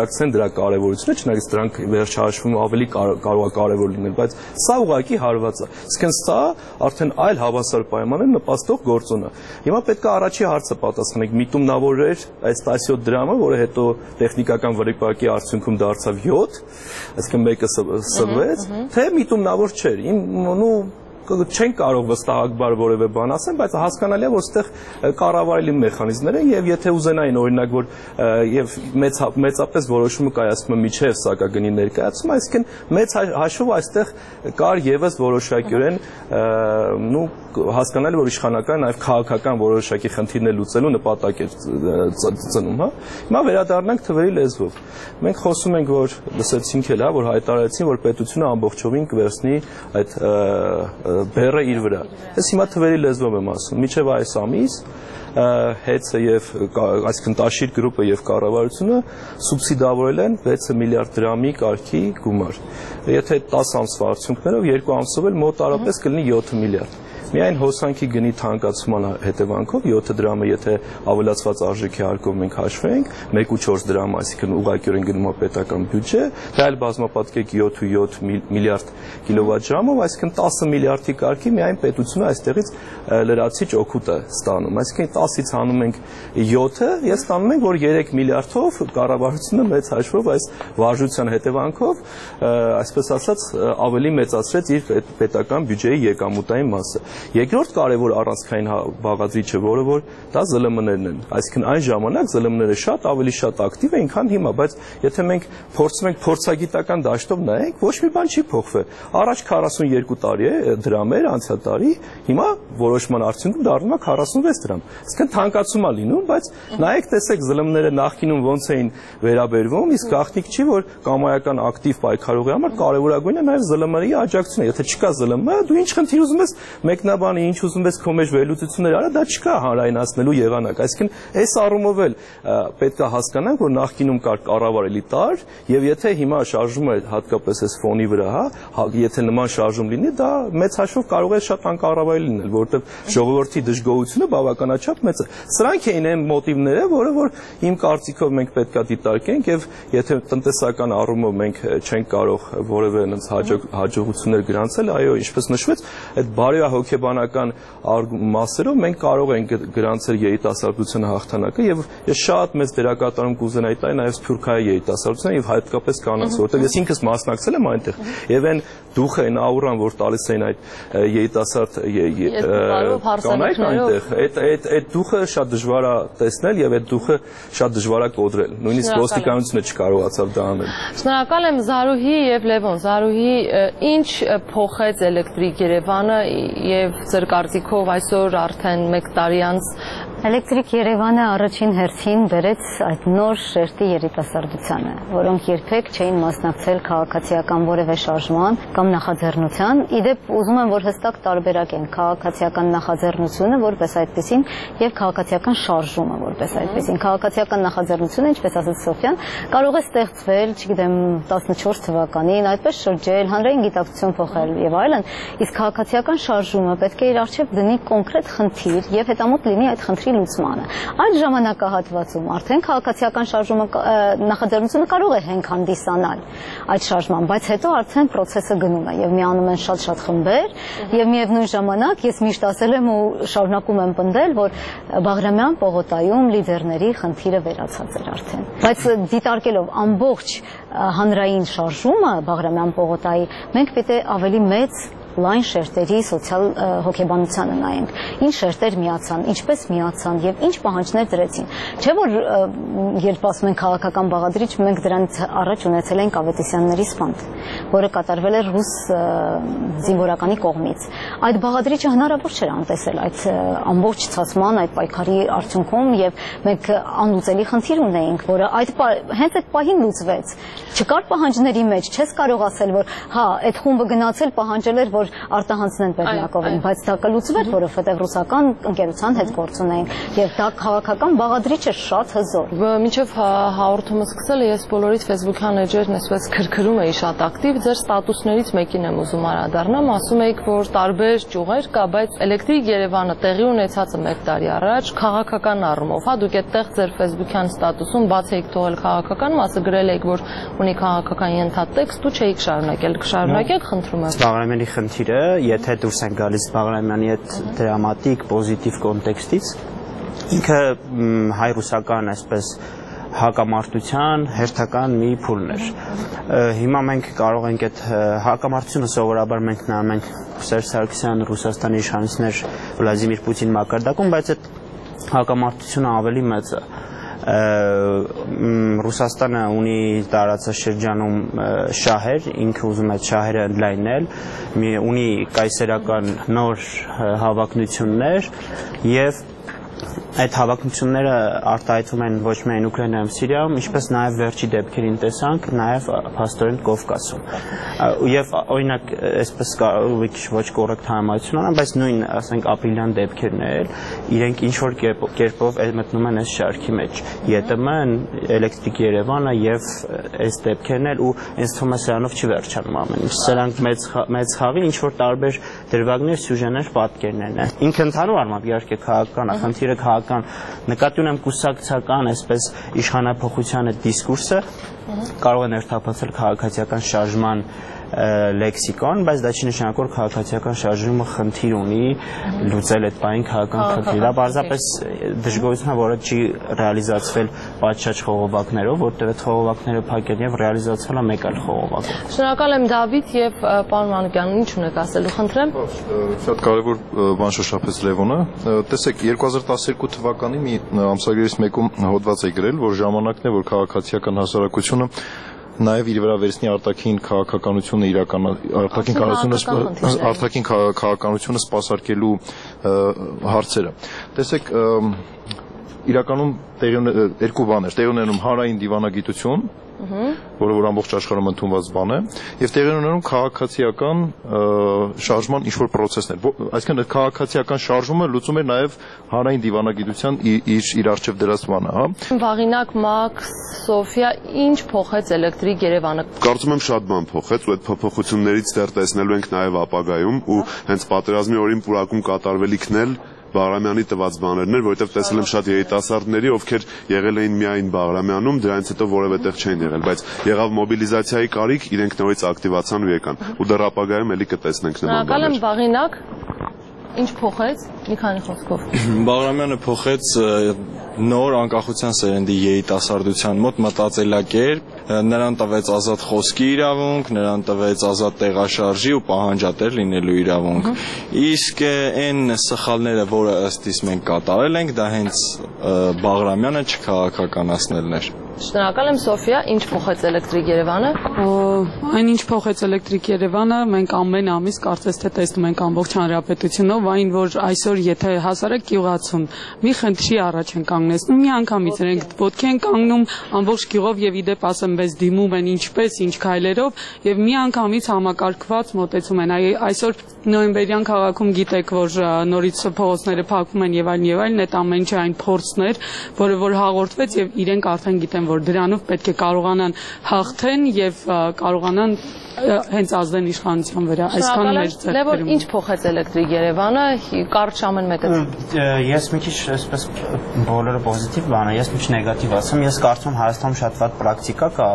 դրա կարևորությունը, չնայած դրանք վերջահաշվում ավելի կարող է կարևոր լինել, բայց սա ուղղակի հարված է։ Իսկ սա արդեն այլ հավասար պայմաններ նպաստող գործոն է։ Հիմա պետք է առաջի հարցը պատասխանենք՝ միտումնավոր էր այս 17 դրամը, որը հետո տեխնիկական վրիպակի արդյունքում դարձավ 7, այսինքն մեկը սրվեց, թե միտումնավոր չէր։ Չեն կարող վստահաբար որևէ բան ասեն, բայց հասկանալի է, որ այստեղ կառավարելի մեխանիզմներ են եւ եթե ուզենային օրինակ որ եւ մեծապես որոշումը կայացնում է միջև սակագնի ներկայացումը, այսինքն մեծ հաշվով այստեղ կար եւս որոշակիորեն հասկանալի որ իշխանական նաեւ քաղաքական որոշակի խնդիրներ լուծելու նպատակ է ծնում, հա։ Հիմա վերադառնանք թվերի լեզվով։ Մենք խոսում ենք, որ լսեցինք էլ, հա, որ հայտարարեցին, որ պետությունը ամբողջովին կվերցնի այդ բերը իր վրա։ Ես հիմա թվերի լեզվով եմ ասում, միջև այս ամիս հեծը եւ այսինքն Տաշիր գրուպը եւ կառավարությունը սուբսիդավորել են 6 միլիարդ դրամի կարգի գումար։ Եթե 10 ամսվա արդյունքներով 2 ամսով էլ մոտարապես կլինի 7 միլիարդ։ Միայն հոսանքի գնի թանկացման հետևանքով 7 դրամը եթե ավելացված արժեքի հարկով մենք հաշվենք 1.4 դրամ, այսինքն ուղղակիորեն գնում է պետական բյուջե, դա էլ բազմապատկեք 7.7 միլիարդ կիլովատժամով, այսինքն 10 միլիարդի կարգի միայն պետությունը այստեղից լրացիչ օգուտ է ստանում։ Այսինքն 10-ից հանում ենք 7-ը եւ ստանում ենք, որ 3 միլիարդով կառավարությունը մեծ հաշվով այս վարժության հետևանքով, այսպես ասած, ավելի մեծացրեց իր պետական բյուջեի եկամուտային մասը։ Երկրորդ կարևոր առանցքային բաղադրիչը, որը որ դա ԶԼՄ-ներն են, այսինքն այն ժամանակ ԶԼՄ-ները ավելի շատ ակտիվ էին, քան հիմա, բայց եթե մենք փորձում ենք փորձագիտական դաշտով նայենք, ոչ մի բան չի փոխվել։ Առաջ 42 տարի է դրամ էր անցյալ տարի, հիմա որոշման արդյունքում դառնում է 46 դրամ։ Այսինքն թանկացում է լինում, բայց նայեք, տեսեք ԶԼՄ-ները նախկինում ոնց էին վերաբերվում, իսկ գաղտնիք չի, որ կամայական ակտիվ պայքարողի համար կարևորագույնը նաև ԶԼՄ-ի աջակցությունն է։ Եթե չկա ԶԼՄ, դու ինչ խնդիր ուզում ես մեկնաբանի, ինչ ուզում ես քո մեջ վերլուծություններ արա, դա չկա հանրայնացնելու եղանակ։ Այսինքն այս առումով էլ պետք է հասկանանք, որ նախկինում կար կառավարելի տար, եւ եթե հիմա շարժումը հատկապես այս ֆոնի վրա, հա, եթե նման շարժում լինի, դա մեծ հաշվով կարող է շատ անկառավարելի լինել, որովհետեւ ժողովրդի դժգոհությունը բավականաչափ մեծ է։ Սրանք էին այն մոտիվները, որը որ իմ կարծիքով մենք պետք է դիտարկենք եւ եթե տնտեսական առումով մենք չենք կարող որևէ այնց հաջողություններ գրանցել, այո, ինչպես նշվեց, այդ բարոյա հոգեբանական մասերով մենք կարող ենք գրանցել երիտասարդության հաղթանակը եւ ես շատ մեծ դերակատարում կուզենայի տալ նաեւ Սփյուռքայի երիտասարդության եւ հատկապես կանանց, որտեղ ես ինքս մասնակցել եմ այնտեղ եւ այն դուխը, այն աուրան, որ տալիս են այդ երիտասարդ կանայք այնտեղ, այդ դուխը շատ դժվար է տեսնել եւ այդ դուխը շատ դժվար է կոտրել։ Նույնիսկ ոստիկանությունը չկարողացավ դա անել։ Շնորհակալ եմ Զարուհի եւ Լևոն։ Զարուհի, ինչ փոխեց Էլեկտրիկ Երևանը եւ ձեր կարծիքով այսօր արդեն 1 տարի անց Էլեկտրիկ Երևանը առաջին հերթին բերեց այդ նոր շերտի երիտասարդությանը, որոնք երբեք չէին մասնակցել քաղաքացիական որևէ շարժման կամ նախաձեռնության։ Իդեպ ուզում եմ, որ հստակ տարբերակենք քաղաքացիական նախաձեռնությունը որպես այդպեսին եւ քաղաքացիական շարժումը որպես այդպեսին։ Քաղաքացիական նախաձեռնությունը, ինչպես ասաց Սոֆյան, կարող է ստեղծվել, չգիտեմ, 14 թվականին, այդպես շրջել, հանրային գիտակցություն փոխել եւ այլն, իսկ քաղաքացիական շարժումը պետք է իր առջեւ դնի կոնկրետ խնդիր եւ հետամուտ լինի այդ խնդրի լուծմանը։ Այդ ժամանակահատվածում արդեն քաղաքացիական շարժումը նախաձեռնությունը կարող է հենք հանդիսանալ այդ շարժման, բայց հետո արդեն process-ը գնում է եւ միանում են շատ խմբեր եւ միևնույն ժամանակ ես միշտ ասել եմ ու շարունակում եմ պնդել, որ Բաղրամյան պողոտայում լիդերների խնդիրը վերացած էր արդեն։ Բայց դիտարկելով ամբողջ հանրային շարժումը Բաղրամյան պողոտայի, մենք պետք է ավելի մեծ լայն շերտերի սոցիալ հոգեբանությանը նայենք, ինչ շերտեր միացան, ինչպես միացան եւ ինչ պահանջներ դրեցին։ Չէ՞ որ երբ ասում են քաղաքական բաղադրիչ, մենք դրանից առաջ ունեցել ենք Ավետիսյանների սպանդ, որը կատարվել էր ռուս զինվորականի կողմից։ Այդ բաղադրիչը հնարավոր չէր անտեսել այդ ամբողջ ցածման, այդ պայքարի արդյունքում եւ մենք անլուծելի խնդիր ունեինք, որը հենց այդ պահին լուծվեց։ Չկար պահանջների մեջ, չես կարող ասել, որ հա, այդ խումբը գնացել պահանջել էր, որ որ արտահանցնեն Բերնակովին, բայց դա կլուծվեր, որովհետև ռուսական ընկերության հետ գործ ունեին եւ դա քաղաքական բաղադրիչ է շատ հզոր։ Մինչև հաղորդումը սկսելը ես բոլորից Facebook-յան էջերն էսպես քրքրում էի շատ ակտիվ, ձեր ստատուսներից մեկին եմ ուզում անդրադառնամ, ասում եք, որ տարբեր ճյուղեր կա, բայց Էլեկտրիկ Երևանը տեղի ունեցածը 1 տարի առաջ քաղաքական առումով, հա դուք այդտեղ ձեր Facebook-յան ստատուսում բաց եք թողել քաղաքական մասը, գրել եք, որ ունի քաղաքական ենթատեքստ ու չէիք շարունակել, կշարունակեք, խնդրում եմ։ Բաղրամյանի խնդիրը, եթե դուրս են գալիս Բաղրամյանի այդ դրամատիկ պոզիտիվ կոնտեքստից, ինքը հայ-ռուսական այսպես հակամարտության հերթական մի փուլն էր։ Հիմա մենք կարող ենք այդ հակամարտությունը սովորաբար մենք նայում ենք Սերժ Սարգսյան, Ռուսաստանի իշխանություններ, Վլադիմիր Պուտին մակարդակում, բայց այդ հակամարտությունը ավելի մեծ է։ Ռուսաստանը ունի տարածաշրջանում շահեր, ինքը ուզում է շահերը ընդլայնել, ունի կայսերական նոր հավակնություններ եւ այդ հավակնությունները արտահայտվում են ոչ միայն Ուկրաինայում, Սիրիայում, ինչպես նաև վերջի դեպքերին տեսանք, նաև փաստորեն Կովկասում։ Եվ օրինակ, այսպես կարող եք ոչ կոռեկտ համեմատություն անեմ, բայց նույն, ասենք, ապրիլյան դեպքերն էլ, իրենք ինչ որ կերպով մտնում են այս շարքի մեջ։ ԵՏՄ-ն, Էլեկտրիկ Երևանը եւ այս դեպքերն էլ ու ինձ թվում է սրանով չի վերջանում ամեն ինչ։ Սրանք մեծ խաղի ինչ որ տարբեր դրվագներ, սյուժեներ, պատկերներն են։ Ինքը ընդհանուր առմամբ իհարկե քաղաքական է, խնդիրը քաղաքական նկատի ունեմ կուսակցական այսպես իշխանափոխության այդ դիսկուրսը կարող է ներթափանցել քաղաքացիական շարժման լեքսիկոն, բայց դա չի նշանակում որ քաղաքացիական շարժումը խնդիր ունի լուծել այդ բային քաղաքական խնդիրը։ Դա պարզապես դժգոհություն է, որը չի ռեալիզացվել պատշաճ խողովակներով, որտեղ այդ խողովակները փակ են եւ ռեալիզացվել է մեկ այլ խողովակ։ Շնորհակալ եմ Դավիթ եւ պարոն Մանուկյան, ինչ ունեք ասելու, խնդրեմ։ Շատ կարևոր բան շոշափեց Լևոնը։ Տեսեք, 2012 թվականի մի ամսագրերից մեկում հոդված է գրել, որ ժամանակն է, որ քաղաքացիական հասարակությունը նաև իր վրա վերցնի արտաքին քաղաքականությունը արտաքին քաղաքականությունը սպասարկելու հարցերը։ Տեսեք, իրականում երկու բան էր, տեղի ունենում հանրային դիվանագիտություն, որը որ ամբողջ աշխարհում ընդունված բան է, եւ տեղի ունենում քաղաքացիական շարժման ինչ-որ պրոցեսներ։ Այսինքն այդ քաղաքացիական շարժումը լուծում էր նաեւ հանրային դիվանագիտության իր արժեվ դրած բանը, հա։ Վաղինակ, Մաքս, Սոֆիա, ինչ փոխեց Էլեկտրիկ Երևանը։ Կարծում եմ շատ բան փոխեց ու այդ փոփոխություններից դեռ տեսնելու ենք նաեւ ապագայում ու հենց պատերազմի օրին պուրակում կատարվելիքն էլ Բաղրամյանի տված բաներն էր, որովհետև տեսել եմ շատ երիտասարդների, ովքեր եղել էին միայն Բաղրամյանում, դրանից հետո որևէ տեղ չեն եղել, բայց եղավ մոբիլիզացիայի կարիք, իրենք նորից ակտիվացան ու եկան։ Ու դեռ ապագայում էլի կտեսնենք նման բաներ։ Շնորհակալ եմ, Վաղինակ, ինչ փոխեց։ Մի քանի խոսքով։ Բաղրամյանը փոխեց նոր անկախության սերնդի երիտասարդության մոտ մտածելակերպ, նրան տվեց ազատ խոսքի իրավունք, նրան տվեց ազատ տեղաշարժի ու պահանջատեր լինելու իրավունք։ Իսկ այն սխալները, որը ըստ իս մենք կատարել ենք, դա հենց Բաղրամյանը չքաղաքականացնելն էր։ Շնորհակալ եմ, Սոֆիա, ինչ փոխեց Էլեկտրիկ Երևանը։ Այն ինչ փոխեց Էլեկտրիկ Երևանը, մենք ամեն ամիս կարծես թե տեսնում ենք ամբողջ հանրապետությունով, այն որ այսօր եթե հասարակ գյուղացուն մի խնդրի առաջ են կանգնեցնում, մի անգամից իրենք ոտքի են կանգնում ամբողջ գյուղով եւ իդեպ ասեմ, բայց դիմում են ինչպես, ինչ քայլերով եւ մի անգամից համակարգված մոտեցում են։ Այսօր Նոյեմբերյան քաղաքում գիտեք, որ նորից փողոցները փակվում են եւ այլն, այդ ամեն ինչը այն փորձն էր, որը որ հաղորդվեց եւ իրենք արդեն գիտեն, որ դրանով պետք է կարողանան հաղթեն եւ կարողանան հենց ազդեն իշխանության վրա, այսքան մեր ձեռքերում։ Լևոն, ինչ փոխեց Էլեկտրիկ Երևանը, կարճ ամեն մեկը։ Ես մի քիչ այսպես բոլորը պոզիտիվ բան է, ես մի քիչ նեգատիվ ասեմ, ես կարծում եմ Հայաստանում շատ վատ պրակտիկա կա,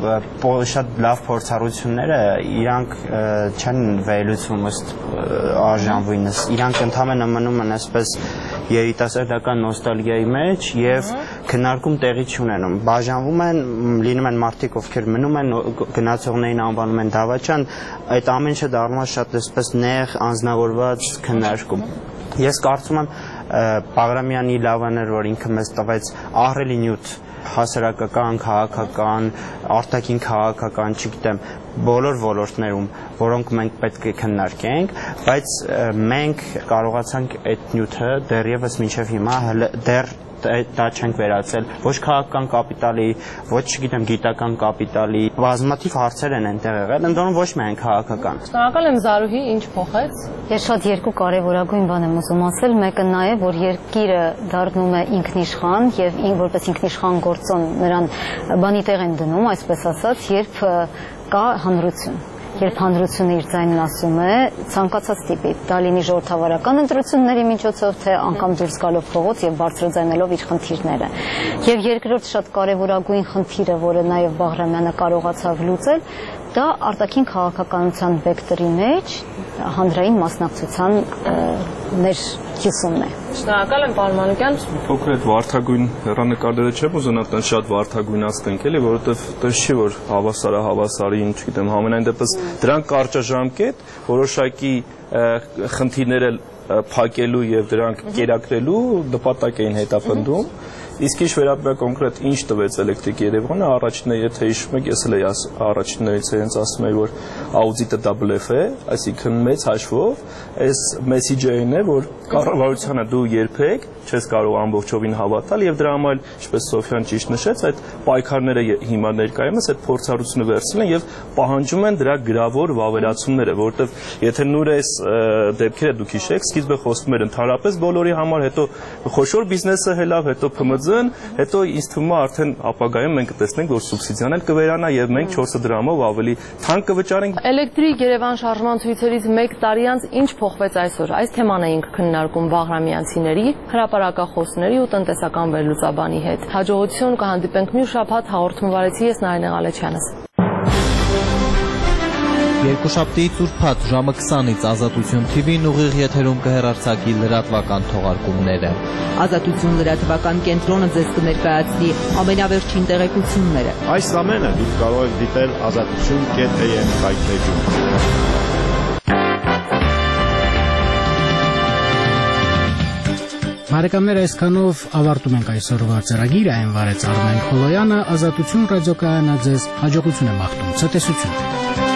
շատ լավ փորձառությունները իրանք չեն վերլուծվում ըստ արժանվույնս, իրանք ընդհանրապես մնում են այսպես երիտասարդական նոստալգիայի մեջ եւ քննարկում տեղի չունենում։ Բաժանվում են, լինում են մարդիկ, ովքեր մնում են, գնացողներին անվանում են դավաճան, այդ ամեն ինչը դառնում է շատ այսպես նեղ, անձնավորված քննարկում։ Ես կարծում եմ Բաղրամյանի լավն էր, որ ինքը մեզ տվեց ահռելի նյութ հասարակական, քաղաքական, արտաքին քաղաքական, չգիտեմ, բոլոր ոլորտներում, որոնք մենք պետք է քննարկենք, բայց մենք կարողացանք այդ նյութը դեռևս մինչև հիմա դեռ դա չենք վերացել ոչ քաղաքական կապիտալի, ոչ չգիտեմ գիտական կապիտալի, բազմաթիվ հարցեր են այնտեղ եղել, ընդդեմ ոչ միայն քաղաքական։ Շնորհակալ եմ Զարուհի, ինչ փոխեց։ Ես շատ երկու կարևորագույն բան եմ ուզում ասել, մեկը նա է, որ երկիրը դառնում է ինքնիշխան եւ որպես ինքնիշխան գործոն նրան բանի տեղ են դնում, այսպես ասած, երբ կա հանրություն։ Երբ հանրությունը իր ձայնն ասում է, ցանկացած տիպի, դա լինի ժողովրդավարական ընտրությունների միջոցով, թե անգամ դուրս գալով փողոց եւ բարձրաձայնելով իր խնդիրները։ Եվ երկրորդ շատ կարևորագույն խնդիրը, որը նաեւ Բաղրամյանը կարողացավ լուծել, դա արտաքին քաղաքականության վեկտորի մեջ հանրային մասնակցության ներկիսումն է։ Շնորհակալ եմ, պարոն Մանուկյան։ Փոքր այդ վարդագույն հեռանկարները չեմ ուզում այդտեղ շատ վարդագույնացնենք էլի, որովհետև դա չի որ հավասարը հավասարին, չգիտեմ, համենայն դեպս դրանք կարճաժամկետ որոշակի խնդիրները փակելու եւ դրանք կերակրելու նպատակ էին հետապնդում։ Իսկ ինչ վերաբերյալ կոնկրետ ինչ տվեց Էլեկտրիկ Երևանը, առաջինը եթե հիշում եք, ես էլ առաջիններից հենց ասում եմ, որ աուդիտը դա բլեֆ է, այսինքն մեծ հաշվով այս մեսիջերն է, որ կառավարությանը դու երբեք չես կարող ամբողջովին հավատալ եւ դրա համար, ինչպես Սոֆյան ճիշտ նշեց, այդ պայքարները հիմա ներկայումս այդ փորձառությունը վերցրել են եւ պահանջում են դրա գրավոր վավերացումները, որովհետեւ եթե նույն այս դեպքերը դուք հիշեք, սկիզբը խոսում էր ընդհանրապես բոլորի համար, հետո խոշոր բիզնեսը հելավ, հետո ՓՄԶ-ն, հետո ինձ թվում է արդեն ապագայում մենք կտեսնենք, որ սուբսիդիան էլ կվերանա եւ մենք 4 դրամով ավելի թանկ կվճարենք։ Էլեկտրիկ Երևան շարժման ցույցերից 1 տարի անց ինչ փոխվեց այսօր։ Այս թեման էինք քննարկում Բաղրամյանցիների, հրապարակախոսների ու տնտեսական վերլուծաբանի հետ։ Հաջողություն կհանդիպենք մյուս շաբաթ, հաղորդում վարեցի ես Նարինե Ղալեչյանս։ Երկուշաբթիից ուրբաթ ժամը 20-ից Ազատություն TV-ն ուղիղ եթերում կհեռարձակի լրատվական թողարկումները։ Ազատություն լրատվական կենտրոնը ձեզ կներկայացնի ամենավերջին տեղեկությունները։ Այս ամենը դուք կարող եք դիտել azatutun.am կայքէջում։ Բարեկամներ, այսքանով ավարտում ենք այսօրվա ծրագիրը, այն վարեց Արմեն Խոլոյանը, Ազատություն ռադիոկայանը ձեզ հաջողություն է մաղթում, ցտեսություն։